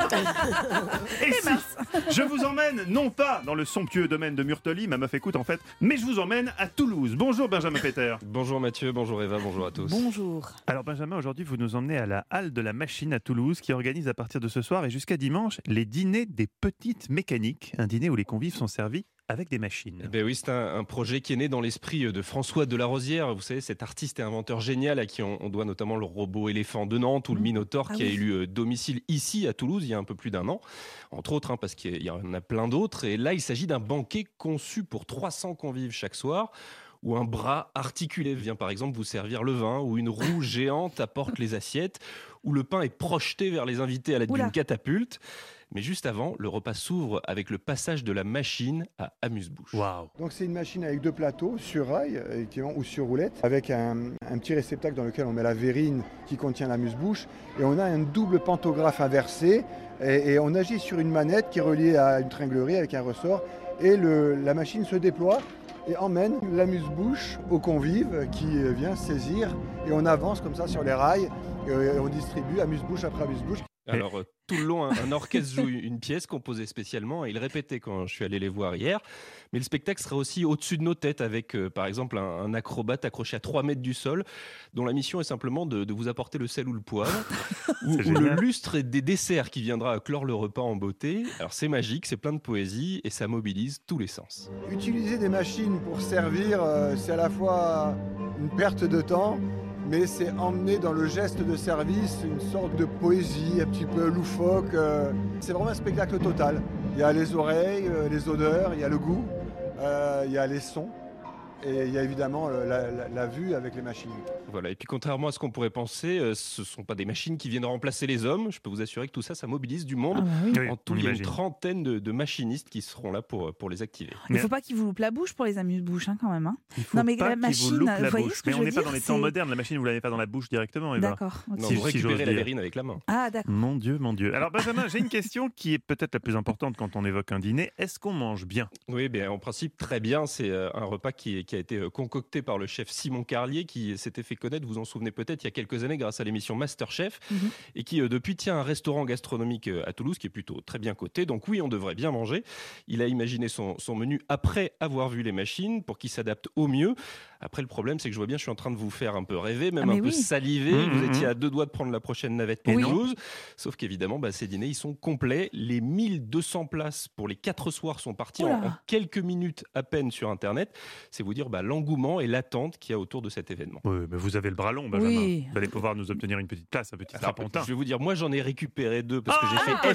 Et si je vous emmène, non pas dans le somptueux domaine de Murtoli, ma meuf écoute en fait, mais je vous emmène à Toulouse. Bonjour Benjamin Peter. Bonjour Mathieu, bonjour Eva, bonjour à tous. Bonjour. Alors Benjamin, aujourd'hui vous nous emmenez à la Halle de la Machine à Toulouse qui organise à partir de ce soir et jusqu'à dimanche les dîners des petites mécaniques. Un dîner où les convives sont servis avec des machines. Ben oui, c'est un projet qui est né dans l'esprit de François Delarosière, vous savez, cet artiste et inventeur génial à qui on doit notamment le robot éléphant de Nantes ou le Minotaure qui a élu domicile ici à Toulouse il y a un peu plus d'un an, entre autres, parce qu'il y en a plein d'autres. Et là, il s'agit d'un banquet conçu pour 300 convives chaque soir, où un bras articulé vient par exemple vous servir le vin, où une roue géante apporte les assiettes, où le pain est projeté vers les invités à l'aide d'une catapulte. Mais juste avant, le repas s'ouvre avec le passage de la machine à amuse-bouche. Waouh. Donc c'est une machine avec deux plateaux, sur rail ou sur roulette, avec un petit réceptacle dans lequel on met la verrine qui contient l'amuse-bouche. Et on a un double pantographe inversé et on agit sur une manette qui est reliée à une tringlerie avec un ressort. Et la machine se déploie et emmène l'amuse-bouche aux convives qui vient saisir. Et on avance comme ça sur les rails et on distribue amuse-bouche après amuse-bouche. Alors, tout le long, un orchestre joue une pièce composée spécialement, et il répétait quand je suis allé les voir hier. Mais le spectacle sera aussi au-dessus de nos têtes, avec par exemple un acrobate accroché à 3 mètres du sol, dont la mission est simplement de vous apporter le sel ou le poivre, ou le lustre des desserts qui viendra clore le repas en beauté. Alors c'est magique, c'est plein de poésie, et ça mobilise tous les sens. Utiliser des machines pour servir, c'est à la fois une perte de temps, mais c'est emmener dans le geste de service une sorte de poésie un petit peu loufoque. C'est vraiment un spectacle total. Il y a les oreilles, les odeurs, il y a le goût, il y a les sons. Et il y a évidemment la vue avec les machines. Voilà, et puis contrairement à ce qu'on pourrait penser, ce ne sont pas des machines qui viennent remplacer les hommes. Je peux vous assurer que tout ça, ça mobilise du monde. En tout, il y a une trentaine de machinistes qui seront là pour les activer. Il ne faut pas qu'ils vous loupent la bouche pour les amuse-bouches, hein, quand même. Hein. Il faut non, mais pas la machine, vous loupe la vous voyez bouche. ce que Mais je on veux n'est pas dire, dans les temps modernes. La machine, vous ne l'avez pas dans la bouche directement, Eva. D'accord. Non, vous récupérez la verrine avec la main. Ah, d'accord. Mon Dieu, mon Dieu. Alors Benjamin, j'ai une question qui est peut-être la plus importante quand on évoque un dîner. Est-ce qu'on mange bien ? Oui, bien, en principe, très bien. C'est un repas qui a été concocté par le chef Simon Carlier, qui s'était fait connaître, vous en souvenez peut-être, il y a quelques années grâce à l'émission Masterchef, et qui depuis tient un restaurant gastronomique à Toulouse qui est plutôt très bien coté. Donc oui, on devrait bien manger. Il a imaginé son menu après avoir vu les machines pour qu'il s'adapte au mieux. Après, le problème, c'est que je vois bien, je suis en train de vous faire un peu rêver, même un peu saliver. Vous étiez à 2 doigts de prendre la prochaine navette pour Toulouse. Sauf qu'évidemment, ces dîners, ils sont complets. Les 1200 places pour les 4 soirs sont partis en quelques minutes à peine sur Internet. C'est vous dire l'engouement et l'attente qu'il y a autour de cet événement. Oui, mais vous avez le bras long, Benjamin. Oui. Vous allez pouvoir nous obtenir une petite place, un petit strapontin. Je vais vous dire, moi, j'en ai récupéré 2 parce que j'ai fait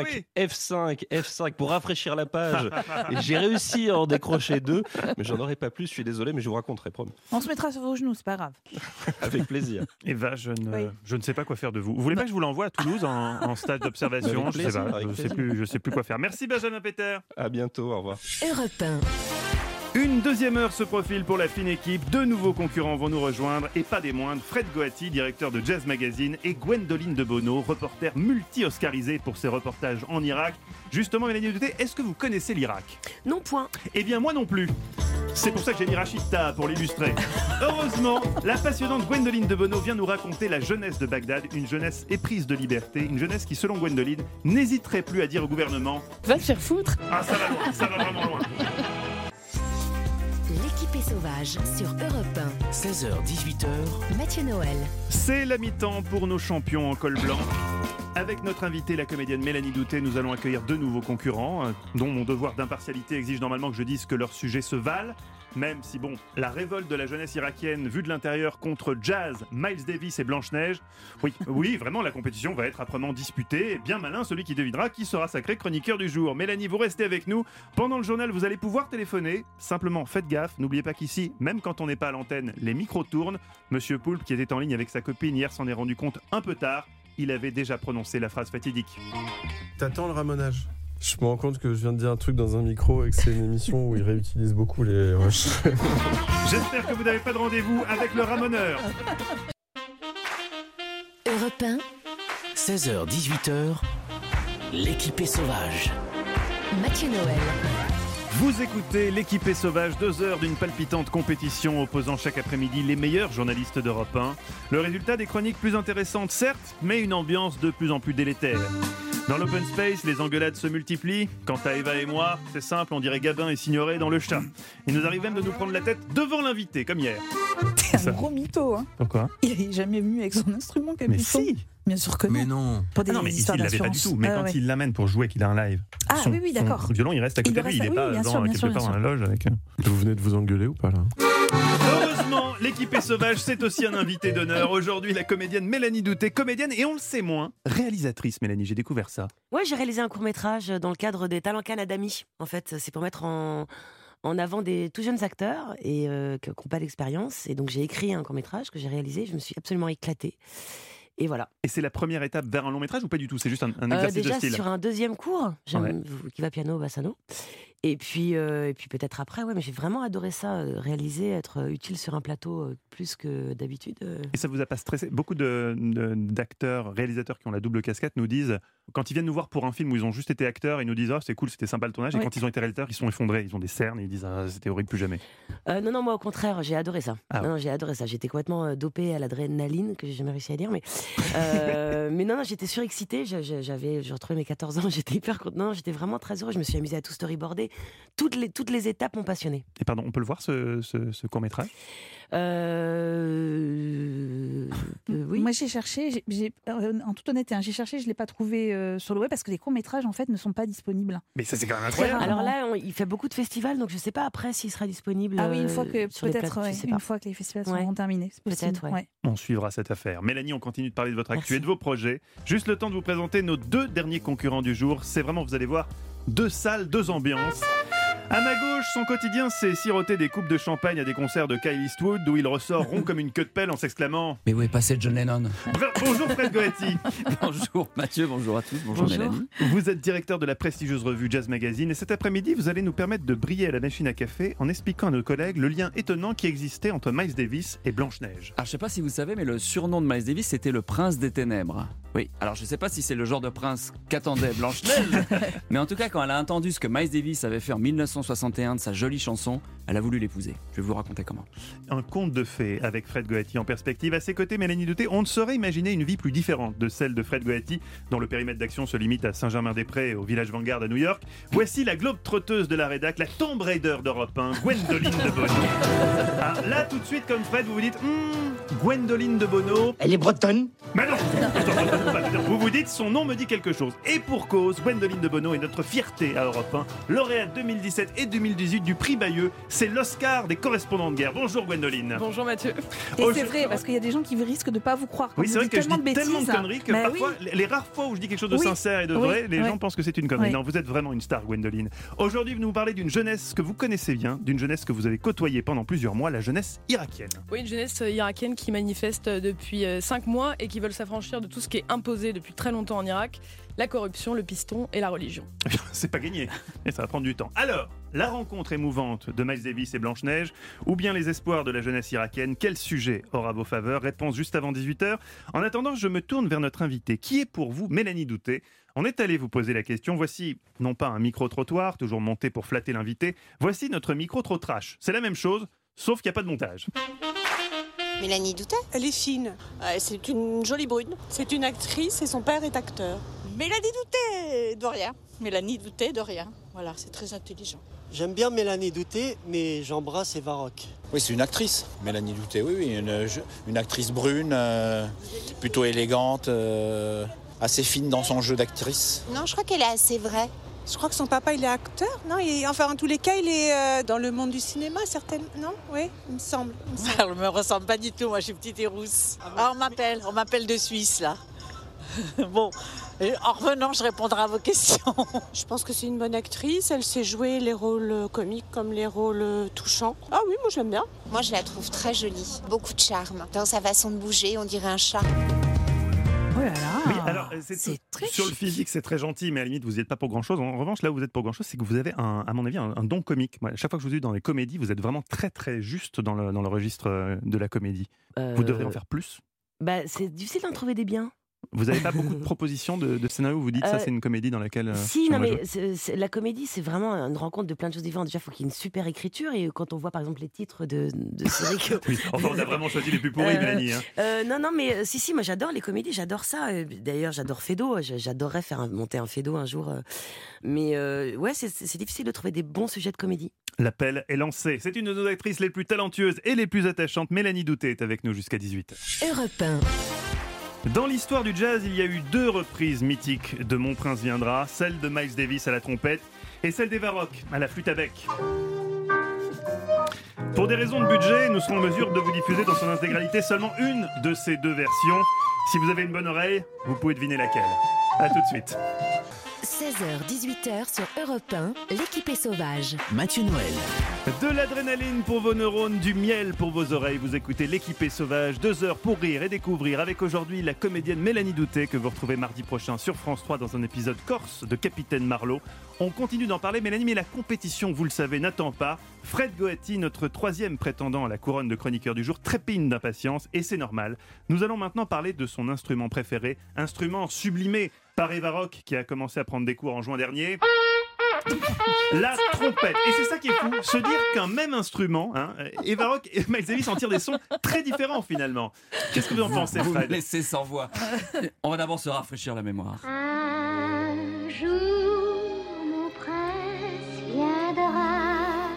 F5 pour rafraîchir la page. Et j'ai réussi à en décrocher 2, mais j'en aurai pas plus, je suis désolé, mais je vous raconterai, promis. On se mettra sur vos genoux, c'est pas grave. Avec plaisir. Eva, je ne sais pas quoi faire de vous. Vous voulez pas que je vous l'envoie à Toulouse en stage d'observation? Je sais plus quoi faire. Merci Benjamin Peter. À bientôt, au revoir. Europe 1. Une deuxième heure se profile pour la fine équipe. 2 nouveaux concurrents vont nous rejoindre et pas des moindres. Fred Goati, directeur de Jazz Magazine, et Gwendoline de Bono, reporter multi-oscarisé pour ses reportages en Irak. Justement, Mélanie Douté, est-ce que vous connaissez l'Irak ? Non, point. Eh bien, moi non plus. C'est pour ça que j'ai mis Rachid Taha pour l'illustrer. Heureusement, la passionnante Gwendoline de Bono vient nous raconter la jeunesse de Bagdad, une jeunesse éprise de liberté, une jeunesse qui, selon Gwendoline, n'hésiterait plus à dire au gouvernement « Va te faire foutre !» Ah, ça va loin, ça va vraiment loin. L'équipée sauvage sur Europe 1. 16h, 18h. Mathieu Noël. C'est la mi-temps pour nos champions en col blanc. Avec notre invitée, la comédienne Mélanie Douté, nous allons accueillir 2 nouveaux concurrents, dont mon devoir d'impartialité exige normalement que je dise que leurs sujets se valent. Même si, bon, la révolte de la jeunesse irakienne vue de l'intérieur contre Jazz, Miles Davis et Blanche-Neige, oui, vraiment, la compétition va être âprement disputée. Et bien malin celui qui devinera qui sera sacré chroniqueur du jour. Mélanie, vous restez avec nous. Pendant le journal, vous allez pouvoir téléphoner. Simplement, faites gaffe. N'oubliez pas qu'ici, même quand on n'est pas à l'antenne, les micros tournent. Monsieur Poulpe, qui était en ligne avec sa copine hier, s'en est rendu compte un peu tard. Il avait déjà prononcé la phrase fatidique. T'attends le ramonage. Je me rends compte que je viens de dire un truc dans un micro et que c'est une émission où ils réutilisent beaucoup les rushs. J'espère que vous n'avez pas de rendez-vous avec le ramoneur. Europe 1. 16h, 18h. L'équipée sauvage. Mathieu Noël. Vous écoutez l'équipée sauvage, 2 heures d'une palpitante compétition opposant chaque après-midi les meilleurs journalistes d'Europe 1. Le résultat, des chroniques plus intéressantes certes, mais une ambiance de plus en plus délétère. Dans l'open space, les engueulades se multiplient. Quant à Eva et moi, c'est simple, on dirait Gabin et Signoret dans Le Chat. Il nous arrive même de nous prendre la tête devant l'invité, comme hier. T'es un gros mytho, hein. Pourquoi ? Il est jamais venu avec son instrument, Capuçon. Mais si. Bien sûr que non. Mais non. Pour des Ah non, mais ici, histoires il l'avait pas du d'assurance. tout. Mais Ah, quand ouais. il l'amène pour jouer, qu'il a un live, Ah oui, d'accord. son violon, il reste à côté Il de lui. Il reste- n'est pas oui, bien dans, sûr, bien quelque sûr, part bien dans la loge avec... Vous venez de vous engueuler ou pas là ? Heureusement, l'équipée sauvage, c'est aussi un invité d'honneur. Aujourd'hui, la comédienne Mélanie Douté, comédienne et on le sait moins, réalisatrice. Mélanie, j'ai découvert ça. Ouais, j'ai réalisé un court-métrage dans le cadre des Talents Canadami. En fait, c'est pour mettre en avant des tout jeunes acteurs et qui n'ont pas d'expérience. Et donc, j'ai écrit un court-métrage que j'ai réalisé. Je me suis absolument éclatée. Et voilà. Et c'est la première étape vers un long métrage ou pas du tout ? C'est juste un exercice déjà de style. sur un deuxième cours, Ouais. qui va piano, bassano. Et puis peut-être après, ouais, mais j'ai vraiment adoré ça, réaliser, être utile sur un plateau plus que d'habitude. Et ça vous a pas stressé ? Beaucoup d'acteurs, réalisateurs qui ont la double casquette nous disent, quand ils viennent nous voir pour un film où ils ont juste été acteurs, ils nous disent « Ah, c'est cool, c'était sympa le tournage ». Et Ouais. quand ils ont été réalisateurs, ils sont effondrés, ils ont des cernes et ils disent « Ah, c'était horrible, plus jamais ». Non, moi au contraire, j'ai adoré ça. Ah ouais. Non, j'ai adoré ça. J'étais complètement dopée à l'adrénaline, que j'ai jamais réussi à dire, mais non, j'étais surexcitée. J'ai retrouvé mes 14 ans, j'étais hyper contente. Non, j'étais vraiment très heureuse. Je me suis amusée à tout storyboarder. Toutes les étapes m'ont passionnée. Et pardon, on peut le voir ce court-métrage ? Oui. Moi, j'ai cherché, en toute honnêteté, j'ai cherché, je ne l'ai pas trouvé sur le web parce que les courts-métrages, en fait, ne sont pas disponibles. Mais ça, c'est quand même incroyable. Alors là, il fait beaucoup de festivals, donc je ne sais pas après s'il sera disponible. Ah oui, une fois que sur les peut-être, plateaux, je sais pas. une fois que les festivals Ouais. seront terminés, c'est possible. Peut-être, ouais. On suivra cette affaire. Mélanie, on continue de parler de votre actu Merci. et de vos projets. Juste le temps de vous présenter nos 2 derniers concurrents du jour. C'est vraiment, vous allez voir, 2 salles, 2 ambiances. À ma gauche, son quotidien, c'est siroter des coupes de champagne à des concerts de Kyle Eastwood où il ressort rond comme une queue de pelle en s'exclamant Mais où est passé John Lennon ? Bonjour Fred Goati. Bonjour Mathieu, bonjour à tous, bonjour Mélanie. Vous êtes directeur de la prestigieuse revue Jazz Magazine et cet après-midi, vous allez nous permettre de briller à la machine à café en expliquant à nos collègues le lien étonnant qui existait entre Miles Davis et Blanche-Neige. Alors je sais pas si vous savez, mais le surnom de Miles Davis c'était le prince des ténèbres. Oui, alors je sais pas si c'est le genre de prince qu'attendait Blanche-Neige, mais en tout cas quand elle a entendu ce que Miles Davis avait fait en 1961 de sa jolie chanson, elle a voulu l'épouser. Je vais vous raconter comment. Un conte de fées avec Fred Goati en perspective. À ses côtés, Mélanie Douté, on ne saurait imaginer une vie plus différente de celle de Fred Goati, dont le périmètre d'action se limite à Saint-Germain-des-Prés et au village Vanguard à New York. Voici la globe trotteuse de la rédac, la Tomb Raider d'Europe 1, Gwendoline de Bono. Ah, là, tout de suite, comme Fred, vous vous dites Gwendoline de Bono. Elle est bretonne. Mais non. Vous vous dites, son nom me dit quelque chose. Et pour cause, Gwendoline de Bono est notre fierté à Europe 1, lauréate 2017 et 2018 du prix Bayeux. C'est l'Oscar des correspondants de guerre. Bonjour Gwendoline. Bonjour Mathieu. Et c'est vrai, parce qu'il y a des gens qui risquent de ne pas vous croire. Quand Oui, c'est vous vrai dites que je tellement dis tellement de bêtises. conneries que Bah parfois, oui. les rares fois où je dis quelque chose de Oui. sincère et de Oui. vrai, les Ouais. gens pensent que c'est une connerie. Oui. Non, vous êtes vraiment une star, Gwendoline. Aujourd'hui, vous nous parlez d'une jeunesse que vous connaissez bien, d'une jeunesse que vous avez côtoyée pendant plusieurs mois, la jeunesse irakienne. Oui, une jeunesse irakienne qui manifeste depuis 5 mois et qui veulent s'affranchir de tout ce qui est imposé depuis très longtemps en Irak. la corruption, le piston et la religion. C'est pas gagné, et ça va prendre du temps. Alors, la rencontre émouvante de Miles Davis et Blanche-Neige, ou bien les espoirs de la jeunesse irakienne, quel sujet aura vos faveurs? Réponse juste avant 18h. En attendant, je me tourne vers notre invitée. Qui est pour vous Mélanie Doutet? On est allé vous poser la question. Voici, non pas un micro-trottoir, toujours monté pour flatter l'invité, voici notre micro-trop-trash. C'est la même chose, sauf qu'il n'y a pas de montage. Mélanie Doutet? Elle est fine. C'est une jolie brune. C'est une actrice et son père est acteur. Mélanie Doutet, de rien. Mélanie Doutet, de rien. Voilà, c'est très intelligent. J'aime bien Mélanie Doutet, mais j'embrasse Eva Rock. Oui, c'est une actrice, Mélanie Doutet, oui, une actrice brune, plutôt élégante, assez fine dans son jeu d'actrice. Non, je crois qu'elle est assez vraie. Je crois que son papa, il est acteur, non? Enfin, en tous les cas, il est dans le monde du cinéma, certainement. Non? Oui, il me semble. Elle me ressemble pas du tout, moi, je suis petite et rousse. Ah, on m'appelle de Suisse, là. Bon, en revenant, je répondrai à vos questions. Je pense que c'est une bonne actrice. Elle sait jouer les rôles comiques comme les rôles touchants. Ah oui, moi, j'aime bien. Moi, je la trouve très jolie. Beaucoup de charme. Dans sa façon de bouger, on dirait un chat. Oh là là. Oui, alors, c'est très sur le physique, c'est très gentil, mais à la limite, vous n'y êtes pas pour grand-chose. En revanche, là où vous êtes pour grand-chose, c'est que vous avez, à mon avis, un don comique. Moi, chaque fois que je vous ai vu dans les comédies, vous êtes vraiment très, très juste dans le registre de la comédie. Vous devriez en faire plus. C'est difficile d'en trouver des biens. Vous n'avez pas beaucoup de propositions de scénarios où vous dites ça, c'est une comédie dans laquelle. Si, non, mais la comédie, c'est vraiment une rencontre de plein de choses différentes. Déjà, il faut qu'il y ait une super écriture. Et quand on voit, par exemple, les titres de séries. Oui, enfin, on a vraiment choisi les plus pourris, Mélanie. Hein. Non, mais si, moi j'adore les comédies, j'adore ça. D'ailleurs, j'adore Fédo. J'adorerais monter un Fédo un jour. Mais ouais, c'est difficile de trouver des bons sujets de comédie. L'appel est lancé. C'est une de nos actrices les plus talentueuses et les plus attachantes. Mélanie Doutet est avec nous jusqu'à 18h. Europe 1. Dans l'histoire du jazz, il y a eu 2 reprises mythiques de Mon Prince viendra, celle de Miles Davis à la trompette et celle d'Eva Rock à la flûte à bec. Pour des raisons de budget, nous serons en mesure de vous diffuser dans son intégralité seulement une de ces 2 versions. Si vous avez une bonne oreille, vous pouvez deviner laquelle. A tout de suite. 16h-18h sur Europe 1, l'équipe est sauvage. Mathieu Noël. De l'adrénaline pour vos neurones, du miel pour vos oreilles. Vous écoutez l'équipe est sauvage, 2 heures pour rire et découvrir avec aujourd'hui la comédienne Mélanie Doutet que vous retrouvez mardi prochain sur France 3 dans un épisode corse de Capitaine Marlowe. On continue d'en parler, Mélanie, mais la compétition, vous le savez, n'attend pas. Fred Goati, notre 3e prétendant à la couronne de chroniqueur du jour, trépigne d'impatience et c'est normal. Nous allons maintenant parler de son instrument préféré, instrument sublimé par Eva Rock qui a commencé à prendre des cours en juin dernier. La trompette. Et c'est ça qui est fou, se dire qu'un même instrument, Eva Rock et Miles Davis en tirent des sons très différents finalement. Qu'est-ce que vous en pensez, Fred? Vous me laissez sans voix. On va d'abord se rafraîchir la mémoire. Un jour, mon prince viendra.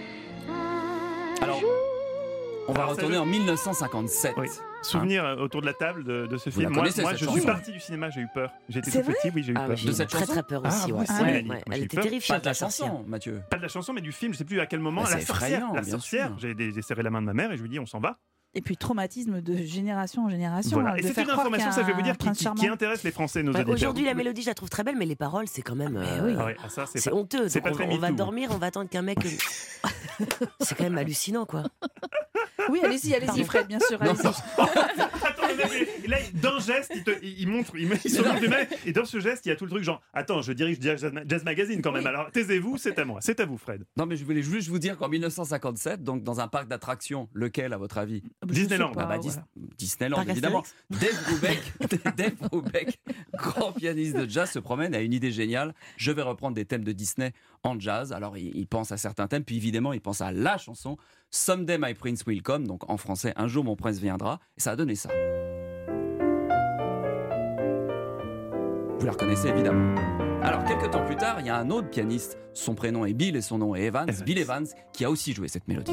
Alors, on va retourner en 1957. Oui. Souvenir autour de la table de ce film. Moi je suis parti du cinéma, j'ai eu peur. J'étais tout petit, oui, j'ai eu peur. De cette chanson, très peur aussi. Elle était terrifiante. Pas de la chanson, Mathieu. Pas de la chanson, mais du film. Je sais plus à quel moment. La sorcière. J'ai serré la main de ma mère et je lui dis on s'en va. Et puis traumatisme de génération en génération. Voilà. Et c'est une information, ça je vais vous dire, qui intéresse les Français, nos auditeurs. Aujourd'hui, la mélodie, je la trouve très belle, mais les paroles, c'est quand même. C'est honteux. C'est pas très on va dormir, on va attendre qu'un mec. C'est quand même hallucinant, quoi. Oui, allez-y, Fred, bien sûr. Là, d'un geste, il montre, il se montre du main, et dans ce geste, il y a tout le truc genre, attends, je dirige Jazz Magazine quand même, alors taisez-vous, c'est à moi, c'est à vous, Fred. Non, mais je voulais juste vous dire qu'en 1957, donc dans un parc d'attractions, lequel à votre avis? Disneyland. Disneyland, évidemment. Dave Brubeck, grand pianiste de jazz, se promène, a une idée géniale. Je vais reprendre des thèmes de Disney en jazz. Alors, il pense à certains thèmes, puis évidemment, il pense à la chanson Someday My Prince Will Come, donc en français, Un jour mon prince viendra. Et ça a donné ça. Vous la reconnaissez évidemment. Alors, quelques temps plus tard, il y a un autre pianiste, son prénom est Bill et son nom est Evans. Bill Evans, qui a aussi joué cette mélodie.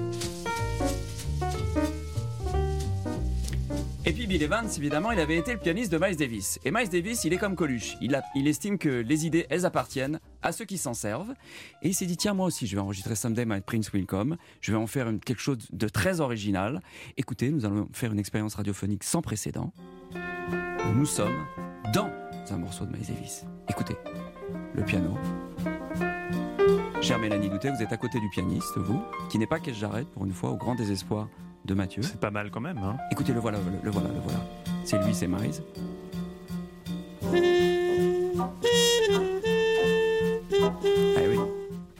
Et puis Bill Evans, évidemment, il avait été le pianiste de Miles Davis. Et Miles Davis, il est comme Coluche. Il estime que les idées, elles appartiennent à ceux qui s'en servent. Et il s'est dit, tiens, moi aussi, je vais enregistrer Someday My Prince Will Come. Je vais en faire quelque chose de très original. Écoutez, nous allons faire une expérience radiophonique sans précédent. Nous sommes dans un morceau de Miles Davis. Écoutez, le piano. Chère Mélanie Doutet, vous êtes à côté du pianiste, vous, qui n'est pas Keith Jarrett, pour une fois, au grand désespoir de Mathieu. C'est pas mal quand même, hein. Écoutez, le voilà. C'est lui, c'est Miles.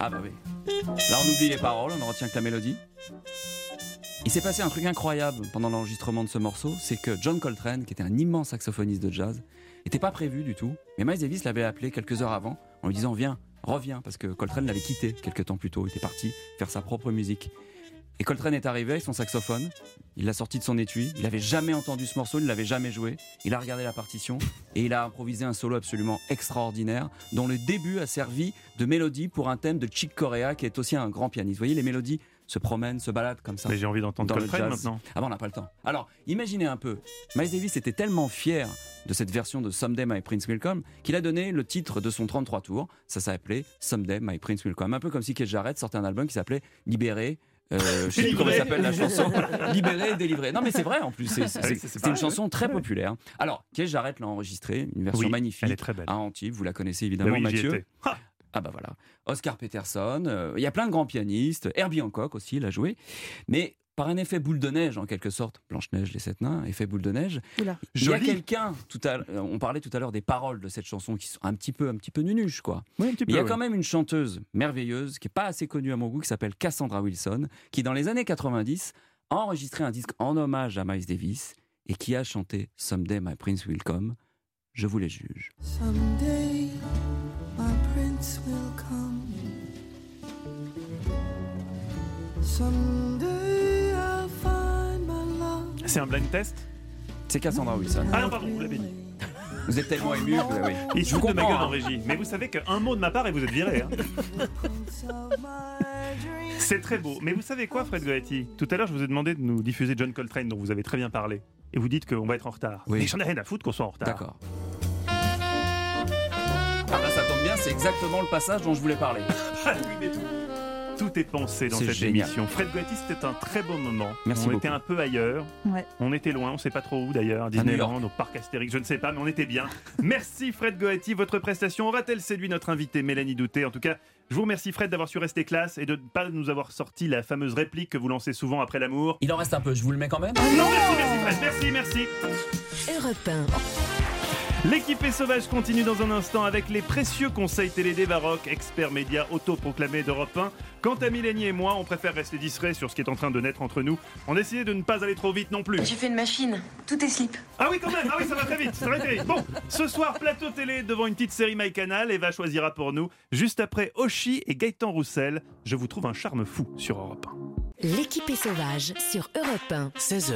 Ah bah oui. Là, on oublie les paroles, on ne retient que la mélodie. Il s'est passé un truc incroyable pendant l'enregistrement de ce morceau, c'est que John Coltrane, qui était un immense saxophoniste de jazz, n'était pas prévu du tout, mais Miles Davis l'avait appelé quelques heures avant en lui disant « Viens, reviens », parce que Coltrane l'avait quitté quelques temps plus tôt, il était parti faire sa propre musique. Et Coltrane est arrivé avec son saxophone, il l'a sorti de son étui, il n'avait jamais entendu ce morceau, il ne l'avait jamais joué, il a regardé la partition et il a improvisé un solo absolument extraordinaire dont le début a servi de mélodie pour un thème de Chick Corea qui est aussi un grand pianiste. Vous voyez, les mélodies se promènent, se baladent comme ça. Mais j'ai envie d'entendre Coltrane maintenant. Ah bon, on n'a pas le temps. Alors, imaginez un peu, Miles Davis était tellement fier de cette version de Someday My Prince Will Come qu'il a donné le titre de son 33 tours, ça s'appelait Someday My Prince Will Come, un peu comme si Keith Jarrett sortait un album qui s'appelait Libéré. Je sais plus comment s'appelle la chanson. Libéré et délivré. Non mais c'est vrai en plus, c'est une chanson très populaire. Alors, Keith Jarrett l'a enregistrée, une version magnifique, elle est très belle. à Antibes, vous la connaissez évidemment, Mathieu. Ah bah voilà, Oscar Peterson, il y a plein de grands pianistes, Herbie Hancock aussi l'a joué, mais par un effet boule de neige en quelque sorte, Blanche-Neige, les 7 nains, effet boule de neige. Oula. Il y a quelqu'un, on parlait tout à l'heure des paroles de cette chanson qui sont un petit peu nunuches quoi. Oui, un petit peu, mais il y a quand même une chanteuse merveilleuse qui n'est pas assez connue à mon goût, qui s'appelle Cassandra Wilson, qui dans les années 90 a enregistré un disque en hommage à Miles Davis et qui a chanté Someday My Prince Will Come. Je vous les juge. Someday my prince will come. Someday I'll find my love. C'est un blind test? C'est Cassandra Wilson. Ah non, pardon, vous l'avez dit. Vous êtes tellement ému. Oui. Il se fout de ma gueule en régie. Mais vous savez qu'un mot de ma part et vous êtes viré. Hein. C'est très beau. Mais vous savez quoi, Fred Goetti? Tout à l'heure, je vous ai demandé de nous diffuser John Coltrane, dont vous avez très bien parlé. Et vous dites qu'on va être en retard. Oui. Mais j'en ai rien à foutre qu'on soit en retard. D'accord. Ah bah ça tombe bien, c'est exactement le passage dont je voulais parler. Ah oui, mais tout est pensé dans cette émission. Fred Goetti, c'était un très bon moment. Merci beaucoup. On était un peu ailleurs. Ouais. On était loin, on ne sait pas trop où d'ailleurs. Disneyland, au parc Astérix, je ne sais pas, mais on était bien. Merci Fred Goetti. Votre prestation aura-t-elle séduit notre invitée Mélanie Douté? En tout cas, je vous remercie Fred d'avoir su rester classe et de ne pas nous avoir sorti la fameuse réplique que vous lancez souvent après l'amour. Il en reste un peu, je vous le mets quand même. Non, merci Fred, merci. Europe 1. L'équipée sauvage continue dans un instant avec les précieux conseils télé d'Eva Rock, expert média autoproclamé d'Europe 1. Quant à Mélanie et moi, on préfère rester discret sur ce qui est en train de naître entre nous. On a essayé de ne pas aller trop vite non plus. J'ai fait une machine, tout est slip. Ah oui quand même, ah oui ça va très vite, ça va très vite. Bon, ce soir plateau télé devant une petite série MyCanal, Eva choisira pour nous, juste après Oshi et Gaëtan Roussel, Je vous trouve un charme fou sur Europe 1. L'équipée sauvage sur Europe 1.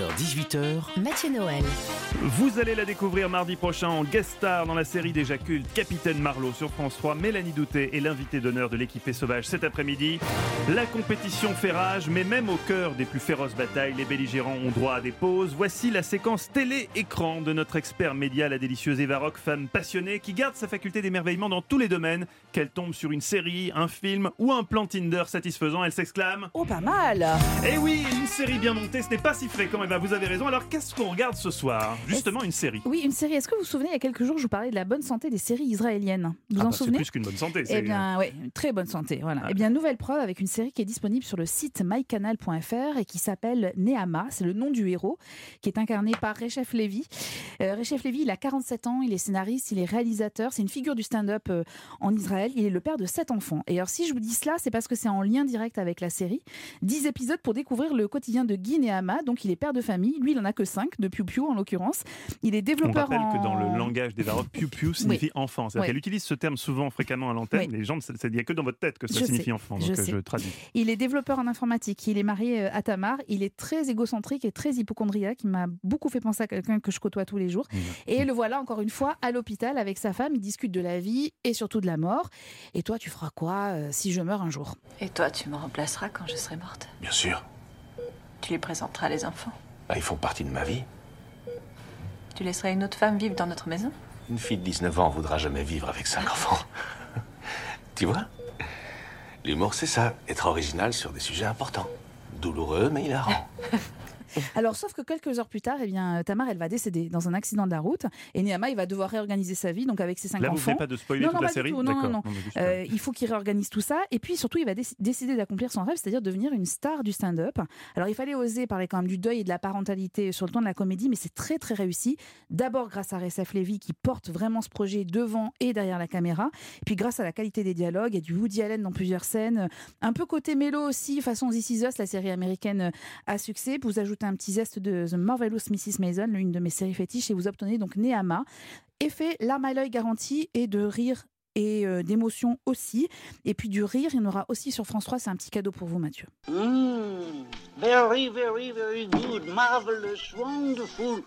16h-18h. Mathieu Noël. Vous allez la découvrir mardi prochain en guest star dans la série déjà culte Capitaine Marlowe sur France 3. Mélanie Douté est l'invitée d'honneur de l'équipée sauvage cet après-midi. La compétition fait rage, mais même au cœur des plus féroces batailles, les belligérants ont droit à des pauses. Voici la séquence télé-écran de notre expert média, la délicieuse Eva Rock, femme passionnée qui garde sa faculté d'émerveillement dans tous les domaines. Qu'elle tombe sur une série, un film ou un plan Tinder satisfaisant, elle s'exclame: oh, pas mal! Eh oui, une série bien montée, ce n'est pas si fréquent. Eva, vous avez raison. Alors qu'est-ce qu'on regarde ce soir? Justement, une série. Oui, une série. Est-ce que vous vous souvenez, il y a quelques jours, je vous parlais de la bonne santé des séries israéliennes. Vous en souvenez? C'est plus qu'une bonne santé. Eh bien, oui, une très bonne santé. Voilà. Eh bien, nouvelle preuve avec une série qui est disponible sur le site mycanal.fr et qui s'appelle Nehama. C'est le nom du héros, qui est incarné par Recep Levi. Recep Levi, il a 47 ans, il est scénariste, il est réalisateur. C'est une figure du stand-up en Israël. Il est le père de 7 enfants. Et alors, si je vous dis cela, c'est parce que c'est en lien direct avec la série. 10 épisodes pour découvrir le quotidien de Guy Nehama. Donc, il est père de famille. Lui, il en a que 5, de Piu Piu en l'occurrence. Il est développeur. On rappelle que dans le langage des Baroques, Piu Piu signifie enfant. C'est-à-dire qu'elle utilise ce terme souvent, fréquemment à l'antenne. Les gens, il n'y a que dans votre tête que ça signifie enfant. Donc, je traduis. Il est développeur en informatique. Il est marié à Tamar. Il est très égocentrique et très hypocondriaque. Il m'a beaucoup fait penser à quelqu'un que je côtoie tous les jours. Et le voilà encore une fois à l'hôpital avec sa femme. Ils discutent de la vie et surtout de la mort. Et toi, tu feras quoi si je meurs un jour? Et toi, tu me remplaceras quand je serai morte? Bien sûr. Tu les présenteras les enfants? Ils font partie de ma vie. Tu laisserais une autre femme vivre dans notre maison? Une fille de 19 ans ne voudra jamais vivre avec 5 enfants. Tu vois? L'humour, c'est ça. Être original sur des sujets importants. Douloureux, mais hilarant. Alors, sauf que quelques heures plus tard, Tamar, elle va décéder dans un accident de la route. Et Nehama, il va devoir réorganiser sa vie, donc avec ses 5 enfants. Là, vous ne venez pas de spoiler toute la série ? Non. Il faut qu'il réorganise tout ça. Et puis, surtout, il va décider d'accomplir son rêve, c'est-à-dire devenir une star du stand-up. Alors, il fallait oser parler quand même du deuil et de la parentalité sur le ton de la comédie, mais c'est très, très réussi. D'abord, grâce à Recep Lévy, qui porte vraiment ce projet devant et derrière la caméra. Et puis, grâce à la qualité des dialogues, il y a du Woody Allen dans plusieurs scènes. Un peu côté mélo aussi, façon This Is Us, la série américaine à succès. Vous ajoutez un petit zeste de The Marvelous Mrs. Maisel, l'une de mes séries fétiches, et vous obtenez donc Nehama. Effet larmes à l'œil garanti et de rire et d'émotion aussi. Et puis du rire, il y en aura aussi sur France 3. C'est un petit cadeau pour vous, Mathieu. Very, very, very good. Marvelous, wonderful.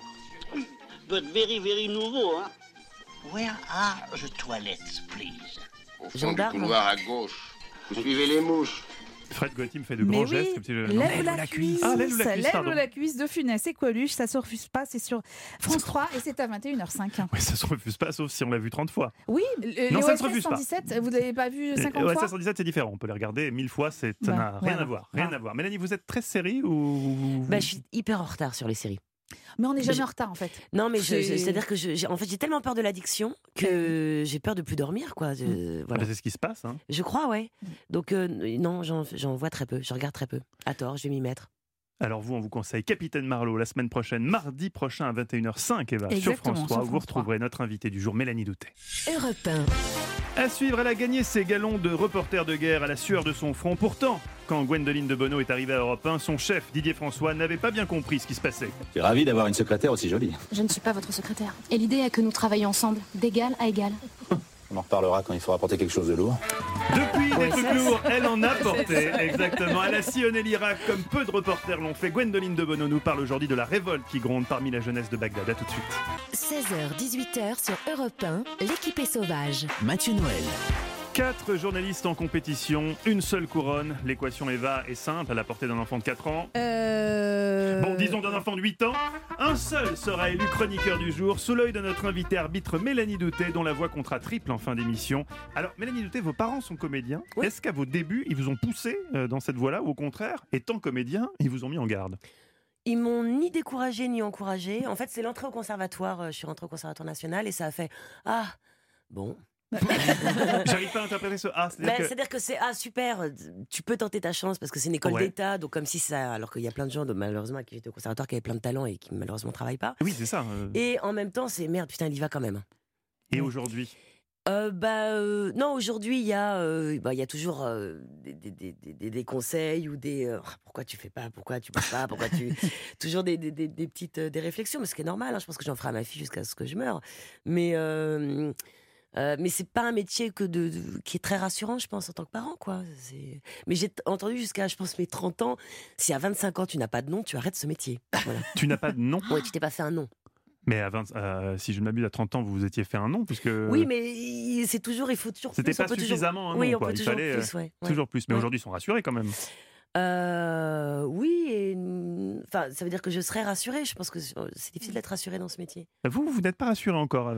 But very, very nouveau, hein. Where are the toilets, please? Au fond du couloir à gauche. Vous suivez les mouches. Fred Gauthier me fait de grands gestes. Comme si Lève la cuisse. L'aile ou la cuisse de Funès et Coluche. Ça se refuse pas. C'est sur France 3 et c'est à 21h05. Oui, ça se refuse pas, sauf si on l'a vu 30 fois. Oui, non, ça ne se refuse 117, pas. Vous l'avez pas vu 50 fois. OSS 117, c'est différent. On peut les regarder 1000 fois. Ça n'a rien à voir. Rien à voir. Mélanie, vous êtes très série ou Je suis hyper en retard sur les séries. Mais on n'est jamais en retard en fait. Non, mais c'est-à-dire que j'ai tellement peur de l'addiction que j'ai peur de plus dormir, quoi. Voilà. C'est ce qui se passe. Hein. Je crois, ouais. Donc non, j'en vois très peu. Je regarde très peu. À tort, je vais m'y mettre. Alors vous, on vous conseille Capitaine Marlowe la semaine prochaine, mardi prochain à 21h05, Eva, sur France 3. Vous retrouverez notre invitée du jour, Mélanie Doutet. Europe 1. À suivre, elle a gagné ses galons de reporter de guerre à la sueur de son front. Pourtant, quand Gwendoline de Bono est arrivée à Europe 1, son chef, Didier François, n'avait pas bien compris ce qui se passait. Je suis ravi d'avoir une secrétaire aussi jolie. Je ne suis pas votre secrétaire. Et l'idée est que nous travaillons ensemble, d'égal à égal. On en reparlera quand il faudra porter quelque chose de lourd. Depuis des trucs lourds, elle en a porté, exactement. Elle a sillonné l'Irak comme peu de reporters l'ont fait. Gwendoline de Bono nous parle aujourd'hui de la révolte qui gronde parmi la jeunesse de Bagdad. À tout de suite. 16h-18h sur Europe 1, l'équipe est sauvage. Mathieu Noël. 4 journalistes en compétition, une seule couronne. L'équation Eva est simple, à la portée d'un enfant de 4 ans. Bon, disons d'un enfant de 8 ans. Un seul sera élu chroniqueur du jour, sous l'œil de notre invité arbitre Mélanie Doutet, dont la voix comptera triple en fin d'émission. Alors, Mélanie Doutet, vos parents sont comédiens. Oui. Est-ce qu'à vos débuts, ils vous ont poussé dans cette voie-là, ou au contraire, étant comédiens, ils vous ont mis en garde ? Ils m'ont ni découragé ni encouragé. En fait, c'est l'entrée au conservatoire. Je suis rentrée au conservatoire national et ça a fait « Ah, bon ». J'arrive pas à interpréter ce A. C'est-à-dire que c'est super, tu peux tenter ta chance parce que c'est une école d'État, donc comme si ça. Alors qu'il y a plein de gens, malheureusement, qui étaient au conservatoire, qui avaient plein de talent et qui malheureusement travaillent pas. Oui, c'est ça. Et en même temps, c'est merde, putain, il y va quand même. Et aujourd'hui non, aujourd'hui, il y a toujours des conseils ou des pourquoi tu fais pas, pourquoi tu peux pas, pourquoi tu. Toujours des petites des réflexions, mais ce qui est normal, hein, je pense que j'en ferai à ma fille jusqu'à ce que je meure. Mais c'est pas un métier qui est très rassurant, je pense, en tant que parent, quoi. Mais j'ai entendu jusqu'à, je pense, mes 30 ans, si à 25 ans tu n'as pas de nom, tu arrêtes ce métier. Voilà. Tu n'as pas de nom ? Oui, tu t'es pas fait un nom. Mais si je ne m'abuse, à 30 ans, vous vous étiez fait un nom, puisque... Oui, mais c'est toujours, il faut toujours C'était plus. C'était pas suffisamment un nom, oui, quoi. Il fallait toujours plus. Mais aujourd'hui, ils sont rassurés quand même. Oui, enfin, ça veut dire que je serais rassurée. Je pense que c'est difficile d'être rassurée dans ce métier. Vous n'êtes pas rassurée encore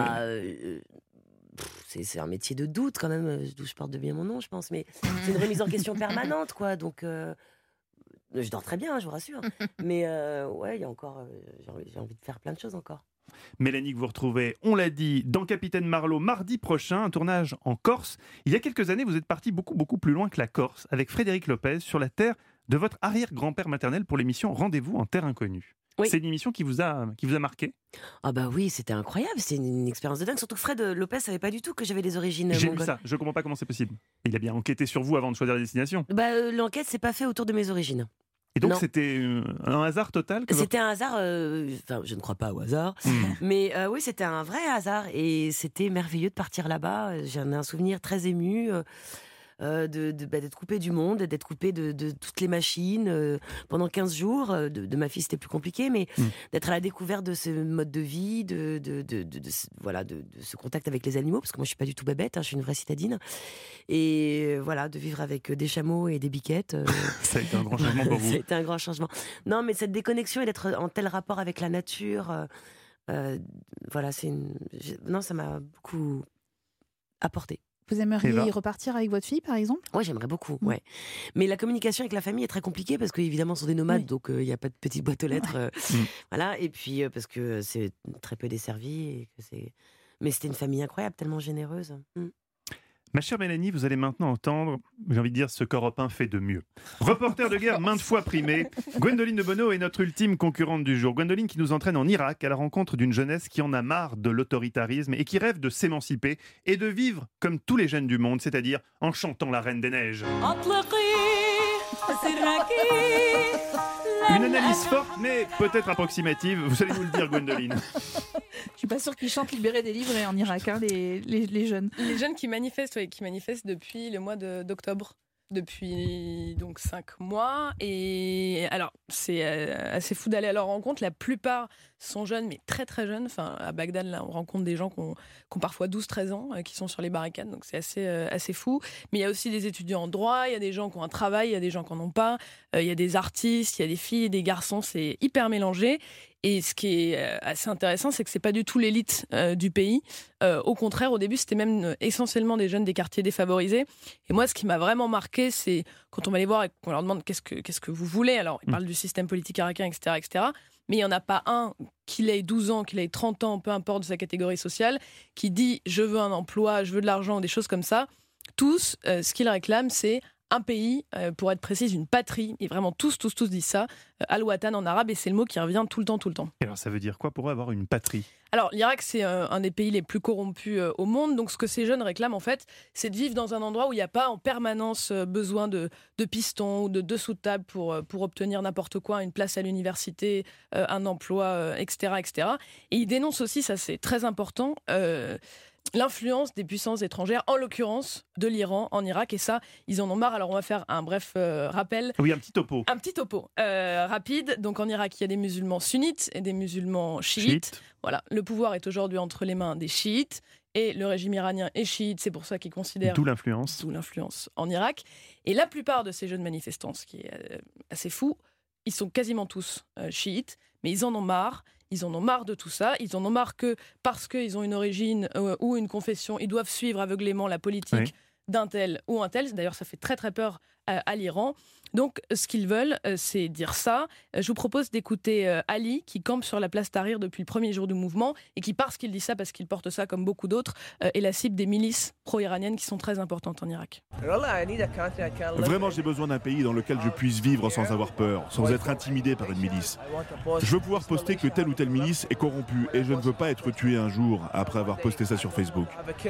c'est un métier de doute quand même, d'où je porte de bien mon nom, je pense. Mais c'est une remise en question permanente, quoi. Donc, je dors très bien, je vous rassure. Mais ouais, il y a encore, j'ai envie de faire plein de choses encore. Mélanie, que vous retrouvez, on l'a dit, dans Capitaine Marlowe mardi prochain, un tournage en Corse. Il y a quelques années, vous êtes parti beaucoup, beaucoup plus loin que la Corse, avec Frédéric Lopez, sur la terre de votre arrière-grand-père maternel pour l'émission Rendez-vous en terre inconnue. Oui. C'est une émission qui vous a marqué ? Ah bah oui, c'était incroyable, c'était une expérience de dingue. Surtout que Fred Lopez savait pas du tout que j'avais des origines mongoles. J'ai lu ça, je comprends pas comment c'est possible. Il a bien enquêté sur vous avant de choisir la destination. L'enquête s'est pas faite autour de mes origines. Et donc c'était un hasard total ? C'était un hasard, je ne crois pas au hasard, mais oui, c'était un vrai hasard et c'était merveilleux de partir là-bas. J'en ai un souvenir très ému. D'être coupé du monde, d'être coupé de toutes les machines pendant 15 jours. De ma fille, c'était plus compliqué, mais d'être à la découverte de ce mode de vie, de ce contact avec les animaux, parce que moi, je suis pas du tout bébête, hein, je suis une vraie citadine. Et voilà, de vivre avec des chameaux et des biquettes. Ça a été un grand changement pour vous. Ça a été un grand changement. Non, mais cette déconnexion et d'être en tel rapport avec la nature, voilà, ça m'a beaucoup apporté. Vous aimeriez Eva. y repartir avec votre fille, par exemple ? Ouais, j'aimerais beaucoup. Ouais. Mais la communication avec la famille est très compliquée parce qu'évidemment, ce sont des nomades, donc il n'y a pas de petite boîte aux lettres. Voilà. Et puis, parce que c'est très peu desservi. Et que c'est... Mais c'était une famille incroyable, tellement généreuse. Ma chère Mélanie, vous allez maintenant entendre, j'ai envie de dire, ce qu'Europe 1 fait de mieux. Reporter de guerre maintes fois primé, Gwendoline de Bono est notre ultime concurrente du jour. Gwendoline qui nous entraîne en Irak à la rencontre d'une jeunesse qui en a marre de l'autoritarisme et qui rêve de s'émanciper et de vivre comme tous les jeunes du monde, c'est-à-dire en chantant la Reine des Neiges. Une analyse forte, mais peut-être approximative. Vous allez nous le dire, Gwendoline. Je suis pas sûre qu'ils chantent libérés délivrés en Irak, les jeunes. Les jeunes qui manifestent depuis le mois d'octobre. Depuis donc 5 mois. Et alors, c'est assez fou d'aller à leur rencontre. La plupart sont jeunes, mais très très jeunes. Enfin, à Bagdad, là, on rencontre des gens qui ont parfois 12-13 ans, qui sont sur les barricades. Donc c'est assez fou. Mais il y a aussi des étudiants en droit, il y a des gens qui ont un travail, il y a des gens qui n'en ont pas. Il y a des artistes, il y a des filles et des garçons. C'est hyper mélangé. Et ce qui est assez intéressant, c'est que c'est pas du tout l'élite du pays. Au contraire, au début, c'était même essentiellement des jeunes des quartiers défavorisés. Et moi, ce qui m'a vraiment marqué, c'est quand on va les voir et qu'on leur demande qu'est-ce que vous voulez. Alors, ils parlent du système politique irakien, etc., etc. Mais il n'y en a pas un, qu'il ait 12 ans, qu'il ait 30 ans, peu importe de sa catégorie sociale, qui dit « je veux un emploi, je veux de l'argent », des choses comme ça. Tous, ce qu'ils réclament, c'est un pays, pour être précise, une patrie. Et vraiment, tous disent ça. Al-Watan en arabe, et c'est le mot qui revient tout le temps. Et alors, ça veut dire quoi pour eux, avoir une patrie ? Alors, l'Irak, c'est un des pays les plus corrompus au monde. Donc, ce que ces jeunes réclament, en fait, c'est de vivre dans un endroit où il n'y a pas en permanence besoin de pistons ou de dessous de table pour obtenir n'importe quoi, une place à l'université, un emploi, etc., etc. Et ils dénoncent aussi, ça c'est très important, l'influence des puissances étrangères, en l'occurrence de l'Iran en Irak, et ça, ils en ont marre. Alors on va faire un bref rappel. Oui, un petit topo. Un petit topo rapide. Donc en Irak, il y a des musulmans sunnites et des musulmans chiites. Voilà, le pouvoir est aujourd'hui entre les mains des chiites, et le régime iranien est chiite, c'est pour ça qu'ils considèrent... D'où l'influence en Irak. Et la plupart de ces jeunes manifestants, ce qui est assez fou, ils sont quasiment tous chiites, mais ils en ont marre. Ils en ont marre de tout ça. Ils en ont marre que parce qu'ils ont une origine ou une confession, ils doivent suivre aveuglément la politique d'un tel ou un tel. D'ailleurs, ça fait très très peur à l'Iran. Donc, ce qu'ils veulent, c'est dire ça. Je vous propose d'écouter Ali, qui campe sur la place Tahrir depuis le premier jour du mouvement, et qui, parce qu'il dit ça, parce qu'il porte ça comme beaucoup d'autres, est la cible des milices pro-iraniennes qui sont très importantes en Irak. Vraiment, j'ai besoin d'un pays dans lequel je puisse vivre sans avoir peur, sans être intimidé par une milice. Je veux pouvoir poster que telle ou telle milice est corrompue, et je ne veux pas être tué un jour après avoir posté ça sur Facebook.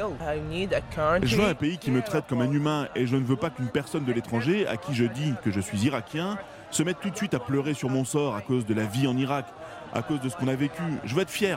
Je veux un pays qui me traite comme un humain, et je ne veux pas qu'une personne de l'étranger, à qui je dis que je suis irakien, se mette tout de suite à pleurer sur mon sort à cause de la vie en Irak, à cause de ce qu'on a vécu. Je veux être fier.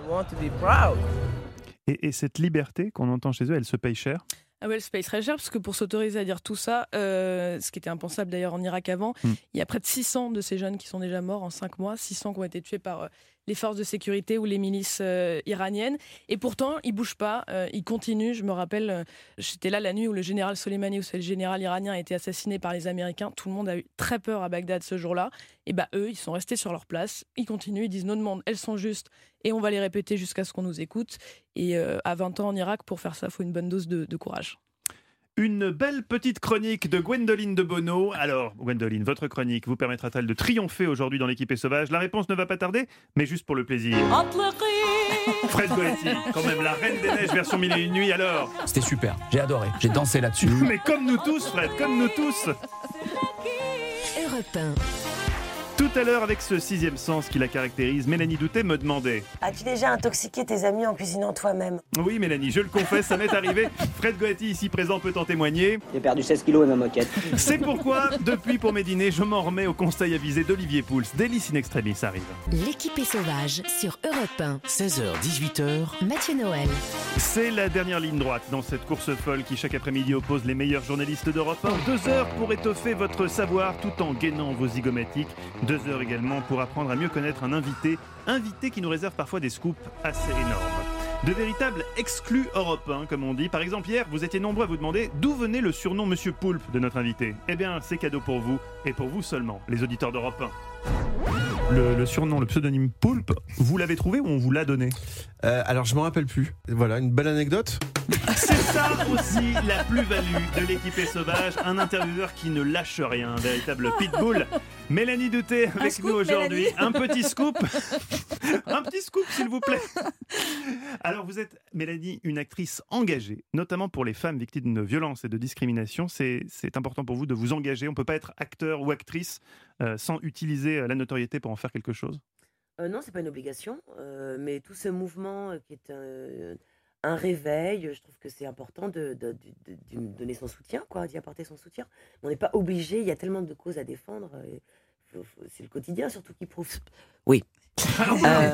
Et cette liberté qu'on entend chez eux, elle se paye cher ? Ah ouais, elle se paye très cher, parce que pour s'autoriser à dire tout ça, ce qui était impensable d'ailleurs en Irak avant, il y a près de 600 de ces jeunes qui sont déjà morts en 5 mois, 600 qui ont été tués par les forces de sécurité ou les milices iraniennes. Et pourtant, ils ne bougent pas, ils continuent. Je me rappelle, j'étais là la nuit où le général Soleimani, où c'est le général iranien, a été assassiné par les Américains. Tout le monde a eu très peur à Bagdad ce jour-là. Et eux, ils sont restés sur leur place, ils continuent, ils disent nos demandes, elles sont justes, et on va les répéter jusqu'à ce qu'on nous écoute. Et à 20 ans en Irak, pour faire ça, il faut une bonne dose de courage. Une belle petite chronique de Gwendoline de Bono. Alors, Gwendoline, votre chronique vous permettra-t-elle de triompher aujourd'hui dans l'équipée sauvage ? La réponse ne va pas tarder, mais juste pour le plaisir. Fred Goetti, quand même, la Reine des Neiges version 1001 nuits, alors ? C'était super, j'ai adoré, j'ai dansé là-dessus. Mais comme nous tous, Fred, comme nous tous. Europe 1. Tout à l'heure, avec ce sixième sens qui la caractérise, Mélanie Doutet me demandait: as-tu déjà intoxiqué tes amis en cuisinant toi-même ? Oui, Mélanie, je le confesse, ça m'est arrivé. Fred Goetti, ici présent, peut en témoigner. J'ai perdu 16 kilos et ma moquette. C'est pourquoi, depuis pour mes dîners, je m'en remets au conseil avisé d'Olivier Pouls. Délice in extremis arrive. L'équipée sauvage sur Europe 1. 16h, 18h. Mathieu Noël. C'est la dernière ligne droite dans cette course folle qui chaque après-midi oppose les meilleurs journalistes d'Europe 1. 2 heures pour étoffer votre savoir tout en gainant vos zygomatiques. 2 heures également pour apprendre à mieux connaître un invité qui nous réserve parfois des scoops assez énormes. De véritables exclus européens, comme on dit. Par exemple, hier, vous étiez nombreux à vous demander d'où venait le surnom Monsieur Poulpe de notre invité. Eh bien, c'est cadeau pour vous, et pour vous seulement, les auditeurs d'Europe 1. Le surnom, le pseudonyme Poulpe, vous l'avez trouvé ou on vous l'a donné ? Alors je m'en rappelle plus. Voilà, une belle anecdote. C'est ça aussi la plus-value de l'équipée sauvage, un intervieweur qui ne lâche rien, un véritable pitbull. Mélanie Douté avec nous aujourd'hui. Un petit scoop. Un petit scoop s'il vous plaît. Alors vous êtes, Mélanie, une actrice engagée, notamment pour les femmes victimes de violences et de discrimination. C'est important pour vous de vous engager. On ne peut pas être acteur ou actrice sans utiliser la notoriété pour en faire quelque chose. Non, c'est pas une obligation, mais tout ce mouvement qui est un réveil, je trouve que c'est important de donner son soutien, d'y apporter son soutien. On n'est pas obligé, il y a tellement de causes à défendre. C'est le quotidien surtout qui prouve. Oui. C'est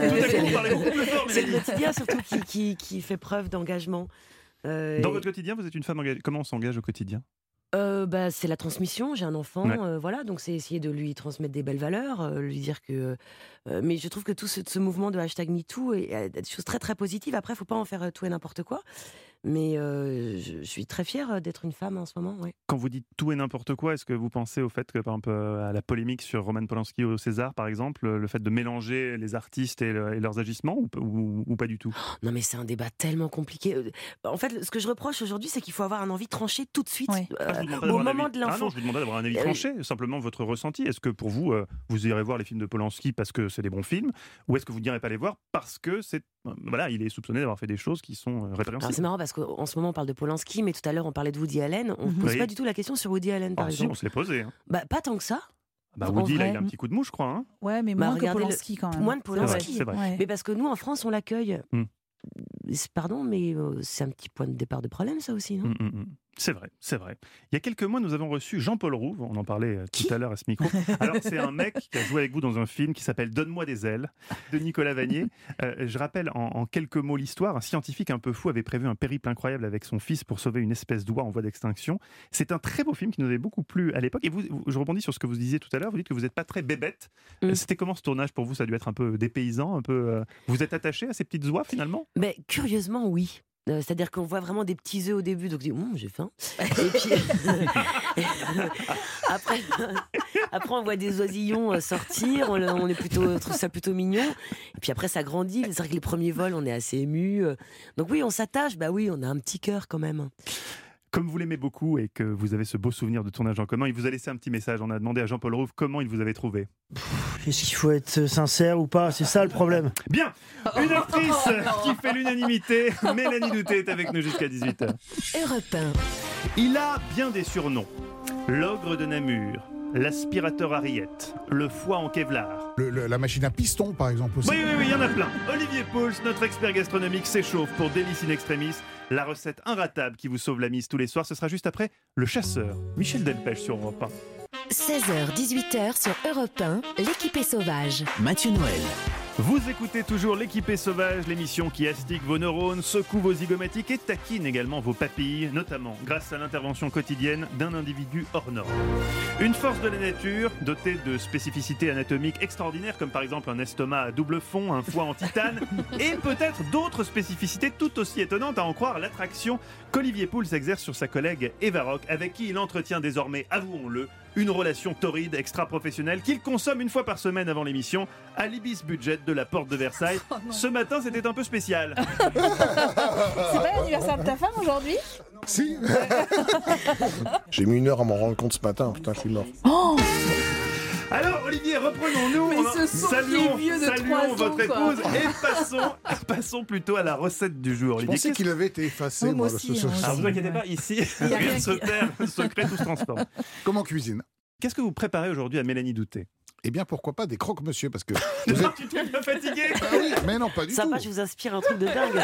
le quotidien surtout qui fait preuve d'engagement. Dans votre quotidien, vous êtes une femme engagée. Comment on s'engage au quotidien ? C'est la transmission. J'ai un enfant, donc c'est essayer de lui transmettre des belles valeurs, lui dire que. Mais je trouve que tout ce mouvement de #MeToo a des choses très très positives. Après, il ne faut pas en faire tout et n'importe quoi. Mais je suis très fière d'être une femme en ce moment. Ouais. Quand vous dites tout et n'importe quoi, est-ce que vous pensez au fait que, par exemple, à la polémique sur Roman Polanski au César, par exemple, le fait de mélanger les artistes et leurs agissements ou pas du tout ? Non, mais c'est un débat tellement compliqué. En fait, ce que je reproche aujourd'hui, c'est qu'il faut avoir un envie tranché tout de suite au moment de l'info. Ah non, je vous demandais d'avoir un avis tranché, simplement votre ressenti. Est-ce que pour vous, vous irez voir les films de Polanski parce que c'est des bons films, ou est-ce que vous n'irez pas les voir parce que il est soupçonné d'avoir fait des choses qui sont répréhensibles ? C'est marrant parce qu'en ce moment on parle de Polanski, mais tout à l'heure on parlait de Woody Allen. On ne pose pas du tout la question sur Woody Allen, par exemple. Si, on se l'est posé. Pas tant que ça. Woody, là, il a un petit coup de mouche, je crois. Hein. Ouais, mais moins que Polanski quand même. Moins de Polanski. C'est vrai. Ouais. Mais parce que nous, en France, on l'accueille. Pardon, mais c'est un petit point de départ de problème, ça aussi, non ? C'est vrai, c'est vrai. Il y a quelques mois, nous avons reçu Jean-Paul Rouve, on en parlait tout à l'heure à ce micro. Alors, c'est un mec qui a joué avec vous dans un film qui s'appelle Donne-moi des ailes, de Nicolas Vanier. Je rappelle en quelques mots l'histoire. Un scientifique un peu fou avait prévu un périple incroyable avec son fils pour sauver une espèce d'oie en voie d'extinction. C'est un très beau film qui nous avait beaucoup plu à l'époque. Et je rebondis sur ce que vous disiez tout à l'heure, vous dites que vous n'êtes pas très bébête. C'était comment ce tournage pour vous ? Ça a dû être un peu dépaysant, un peu... Vous êtes attaché à ces petites oies finalement ? Mais curieusement, oui. C'est-à-dire qu'on voit vraiment des petits œufs au début, donc je dis j'ai faim. Et puis après on voit des oisillons sortir, on est trouve ça plutôt mignon. Et puis après ça grandit. C'est vrai que les premiers vols, on est assez ému. Donc oui, on s'attache. Oui, on a un petit cœur quand même. Comme vous l'aimez beaucoup et que vous avez ce beau souvenir de tournage en commun, il vous a laissé un petit message. On a demandé à Jean-Paul Rouve comment il vous avait trouvé. Est-ce qu'il faut être sincère ou pas ? C'est ça le problème. Bien, une actrice qui fait l'unanimité. Mélanie Douté est avec nous jusqu'à 18h. Europe 1. Il a bien des surnoms. L'ogre de Namur, l'aspirateur Ariette, le foie en Kevlar. La machine à piston, par exemple, aussi. Oui, il y en a plein. Olivier Pouls, notre expert gastronomique, s'échauffe pour Délices in Extremis, la recette inratable qui vous sauve la mise tous les soirs. Ce sera juste après Le Chasseur, Michel Delpech sur Europe 1. 16h-18h sur Europe 1, l'équipée sauvage. Mathieu Noël. Vous écoutez toujours l'équipée sauvage, l'émission qui astique vos neurones, secoue vos zygomatiques et taquine également vos papilles, notamment grâce à l'intervention quotidienne d'un individu hors norme. Une force de la nature, dotée de spécificités anatomiques extraordinaires, comme par exemple un estomac à double fond, un foie en titane, et peut-être d'autres spécificités tout aussi étonnantes, à en croire l'attraction qu'Olivier Pouls exerce sur sa collègue Eva Rock, avec qui il entretient désormais, avouons-le, une relation torride extra-professionnelle qu'il consomme une fois par semaine avant l'émission à l'Ibis Budget de la Porte de Versailles. Ce matin, c'était un peu spécial. C'est pas l'anniversaire de ta femme aujourd'hui ? Si. J'ai mis 1 heure à m'en rendre compte ce matin. Putain, je suis mort. Alors, Olivier, reprenons-nous. Saluons votre épouse et passons plutôt à la recette du jour. Je pensais qu'il avait été effacé, moi, le sauce. Alors, ne vous inquiétez pas, ici, rien se perd, le secret, tout se transforme. Comment cuisine ? Qu'est-ce que vous préparez aujourd'hui à Mélanie Douté ? Eh bien, pourquoi pas des croque-monsieur, parce que... Tu te trouves fatigué ? Ah oui, mais non, pas du tout. Je vous inspire un truc de dingue.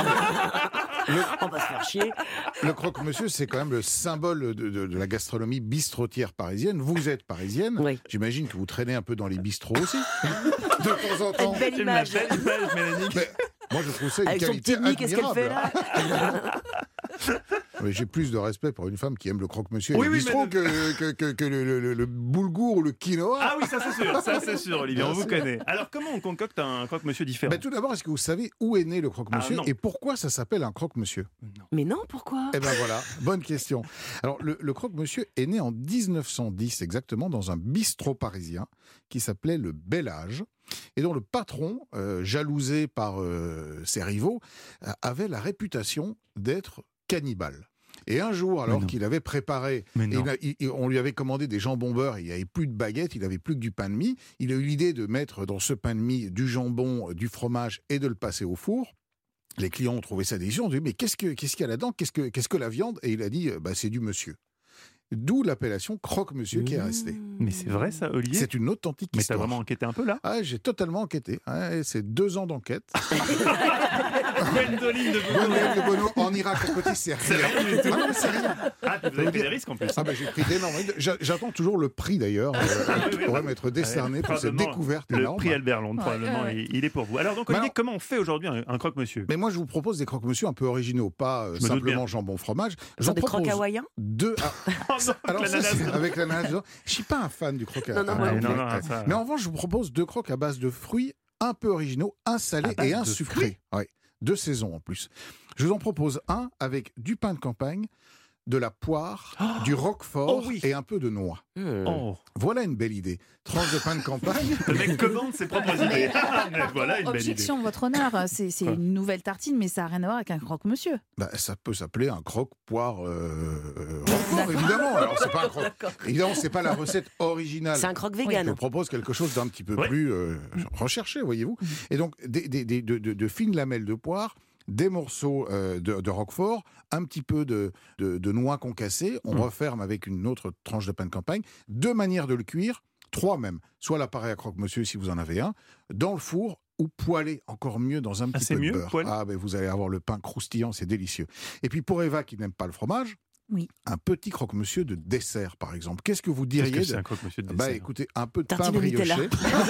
On va se faire chier. Le croque-monsieur, c'est quand même le symbole de la gastronomie bistrotière parisienne. Vous êtes parisienne. Oui. J'imagine que vous traînez un peu dans les bistrots aussi. De temps en temps. Une belle image, Mélanie. Mais moi, je trouve ça une avec qualité son petit nid, qu'est-ce qu'elle fait admirable. là ? Mais j'ai plus de respect pour une femme qui aime le croque-monsieur Oui, et le oui, bistrot mais que le boulgour ou le quinoa. Ah oui, ça c'est sûr, Olivier, on vous connaît. Alors comment on concocte un croque-monsieur différent? Tout d'abord, est-ce que vous savez où est né le croque-monsieur Ah, non. et pourquoi ça s'appelle un croque-monsieur? Mais non, pourquoi? Eh ben voilà, bonne question. Alors le croque-monsieur est né en 1910 exactement dans un bistrot parisien qui s'appelait le Bel Âge et dont le patron, jalousé par ses rivaux, avait la réputation d'être cannibale. Et un jour, alors qu'il avait préparé, on lui avait commandé des jambons beurre, il n'y avait plus de baguette, il n'avait plus que du pain de mie, il a eu l'idée de mettre dans ce pain de mie du jambon, du fromage et de le passer au four. Les clients ont trouvé ça délicieux, on dit mais qu'est-ce qu'il y a là-dedans, qu'est-ce que la viande? Et il a dit c'est du monsieur. D'où l'appellation croque-monsieur qui est restée. Mais c'est vrai ça, Olivier? C'est une authentique Mais histoire. t'as vraiment enquêté un peu là? Ah, j'ai totalement enquêté. C'est 2 ans d'enquête. Gwendoline de Bono. Gwendoline de Bono en Irak à côté, c'est rien. C'est Ah non, c'est rien. Ah, vous avez pris des risques en plus. Ah j'ai pris d'énormes. J'attends toujours le prix d'ailleurs qui pourrait m'être décerné pour cette découverte le énorme. prix Albert Londres, probablement, il est pour vous. Alors donc Olivier, comment on fait aujourd'hui un croque-monsieur? Mais moi je vous propose des croque-monsieur un peu originaux, pas simplement jambon fromage. Genre des croques hawaïens? Alors avec l'ananas dedans. Je suis pas un fan du croque hawaïen. Mais en revanche, je vous propose 2 croques à base de fruits un peu originaux, un salé et un sucré. De saison en plus. Je vous en propose un avec du pain de campagne, de la poire, du roquefort et un peu de noix. Voilà une belle idée. Tranche de pain de campagne. Le mec commande ses propres idées. Mais voilà une belle idée. Objection, votre honneur, c'est une nouvelle tartine, mais ça n'a rien à voir avec un croque-monsieur. Ça peut s'appeler un croque-poire roquefort, évidemment. Alors, c'est pas un évidemment, c'est pas la recette originale. C'est un croque vegan. Je propose quelque chose d'un petit peu plus recherché, voyez-vous. Et donc, de fines lamelles de poire, des morceaux de roquefort, un petit peu de noix concassée, on referme avec une autre tranche de pain de campagne, 2 manières de le cuire, 3 même, soit l'appareil à croque-monsieur si vous en avez un, dans le four ou poêlé, encore mieux dans un petit peu de beurre. Poêlé. Vous allez avoir le pain croustillant, c'est délicieux. Et puis pour Eva qui n'aime pas le fromage, un petit croque-monsieur de dessert par exemple. Qu'est-ce que vous diriez? Qu'est-ce que c'est un croque-monsieur de dessert? Écoutez, un peu de pain brioché.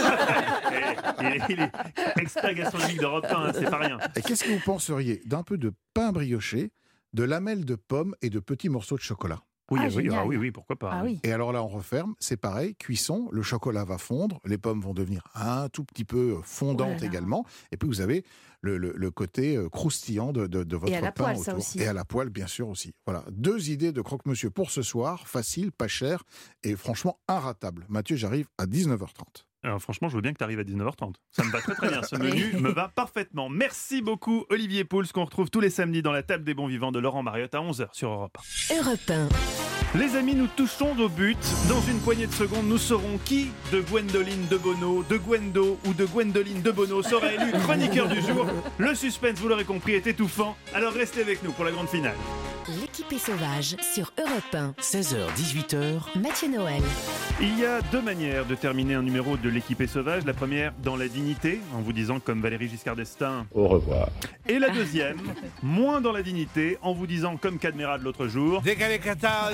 Il est expert gastronomique d'Europe 1, c'est pas rien. Et qu'est-ce que vous penseriez d'un peu de pain brioché, de lamelles de pommes et de petits morceaux de chocolat? Oui, pourquoi pas. Et alors là, on referme, c'est pareil, cuisson, le chocolat va fondre, les pommes vont devenir un tout petit peu fondantes également, et puis vous avez le côté croustillant de votre pain. Et à la poêle, autour. ça aussi. Et à la poêle, bien sûr aussi. Voilà, 2 idées de croque-monsieur pour ce soir, facile, pas cher, et franchement inratable. Mathieu, j'arrive à 19h30. Alors franchement, je veux bien que tu arrives à 19h30. Ça me va très très bien. Ce menu me va parfaitement. Merci beaucoup Olivier Pouls, qu'on retrouve tous les samedis dans la table des bons vivants de Laurent Mariotte à 11h sur Europe 1. Europe 1. Les amis, nous touchons au but. Dans une poignée de secondes, nous saurons qui de Gwendoline de Bono, de Gwendo ou de Gwendoline de Bono sera élu chroniqueur du jour. Le suspense, vous l'aurez compris, est étouffant. Alors restez avec nous pour la grande finale. L'équipée sauvage sur Europe 1. 16h-18h. Mathieu Noël. Il y a 2 manières de terminer un numéro de l'équipée sauvage. La première, dans la dignité, en vous disant comme Valéry Giscard d'Estaing, au revoir. Et la deuxième, moins dans la dignité, en vous disant comme Cadmerade l'autre jour, décalé Qatar,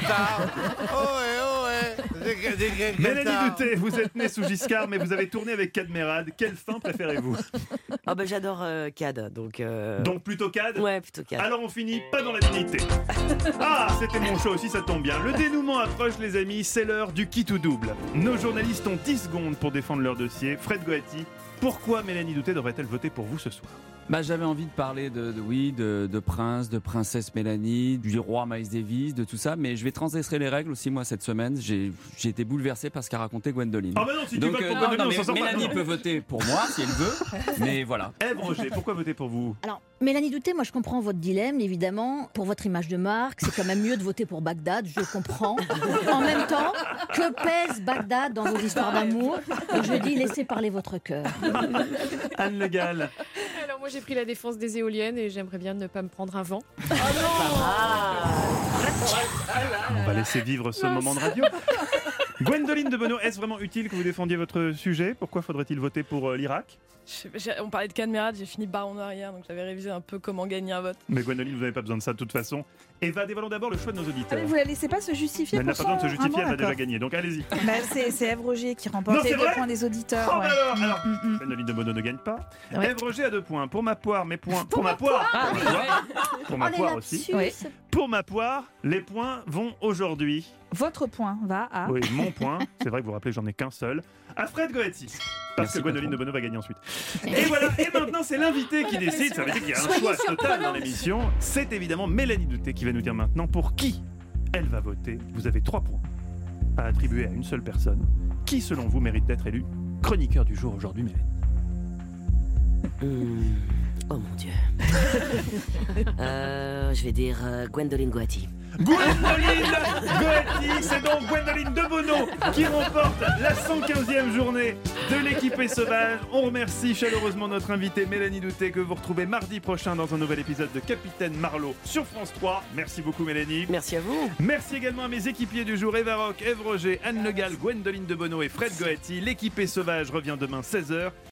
Mélanie Douté, vous êtes né sous Giscard, mais vous avez tourné avec Cadmerade. Quelle fin préférez-vous? J'adore Cad, donc... Donc plutôt Cad? Ouais, plutôt Cad. Alors on finit pas dans la dignité. Ah, c'était mon choix aussi, ça tombe bien. Le dénouement approche, les amis, c'est l'heure du qui tout double. Nos journalistes ont 10 secondes pour défendre leur dossier. Fred Goati, pourquoi Mélanie Douté devrait-elle voter pour vous ce soir? J'avais envie de parler de prince, de princesse Mélanie, du roi Miles Davis, de tout ça, mais je vais transgresser les règles aussi moi cette semaine. J'ai été bouleversé par ce qu'a raconté Gwendoline. Ah bah non, si tu votes pour Gwendoline, on s'en sort pas. Mélanie peut voter pour moi si elle veut, mais voilà. Ève Roger, pourquoi voter pour vous? Alors, Mélanie Douté, moi je comprends votre dilemme, évidemment, pour votre image de marque, c'est quand même mieux de voter pour Bagdad, je comprends. En même temps, que pèse Bagdad dans vos histoires d'amour? Et je dis, laissez parler votre cœur. Anne Le Gall. Alors moi j'ai pris la défense des éoliennes et j'aimerais bien ne pas me prendre un vent. On va laisser vivre ce moment de radio. Gwendoline de Bono, est-ce vraiment utile que vous défendiez votre sujet? Pourquoi faudrait-il voter pour l'Irak? On parlait de Cadmerade, j'ai fini baron noir hier, donc j'avais révisé un peu comment gagner un vote. Mais Gwendoline, vous n'avez pas besoin de ça de toute façon. Eva, dévoilons d'abord le choix de nos auditeurs. Vous la laissez pas se justifier? Elle n'a pas besoin de se justifier, elle a déjà d'accord. gagné, donc allez-y. C'est Ève Roger qui remporte les 2 points des auditeurs. Oh, alors, Gwendoline de Bono ne gagne pas. Ève Roger a 2 points. Pour ma poire, mes points. Pour ma poire. Pour ma poire aussi. Pour ma poire, les points vont aujourd'hui. Votre point va à... Oui, mon point. C'est vrai que vous vous rappelez, j'en ai qu'un seul. À Fred Goetti. Parce que Gwendoline de Bono va gagner ensuite. Et voilà, et maintenant c'est l'invité qui décide. Ça veut dire qu'il y a un choix total dans l'émission. C'est évidemment Mélanie Doutet qui va nous dire maintenant pour qui elle va voter. Vous avez 3 points à attribuer à une seule personne. Qui, selon vous, mérite d'être élu chroniqueur du jour aujourd'hui, Mélanie? Oh mon Dieu. Je vais dire Gwendoline Goetti. Gwendoline Goetti, c'est donc Gwendoline de Bono qui remporte la 115e journée de l'Équipée Sauvage. On remercie chaleureusement notre invitée Mélanie Doutet que vous retrouvez mardi prochain dans un nouvel épisode de Capitaine Marlowe sur France 3. Merci beaucoup Mélanie. Merci à vous. Merci également à mes équipiers du jour, Eva Rock, Ève Roger, Anne Le Gall, Gwendoline de Bono et Fred Goetti. L'Équipée Sauvage revient demain 16h.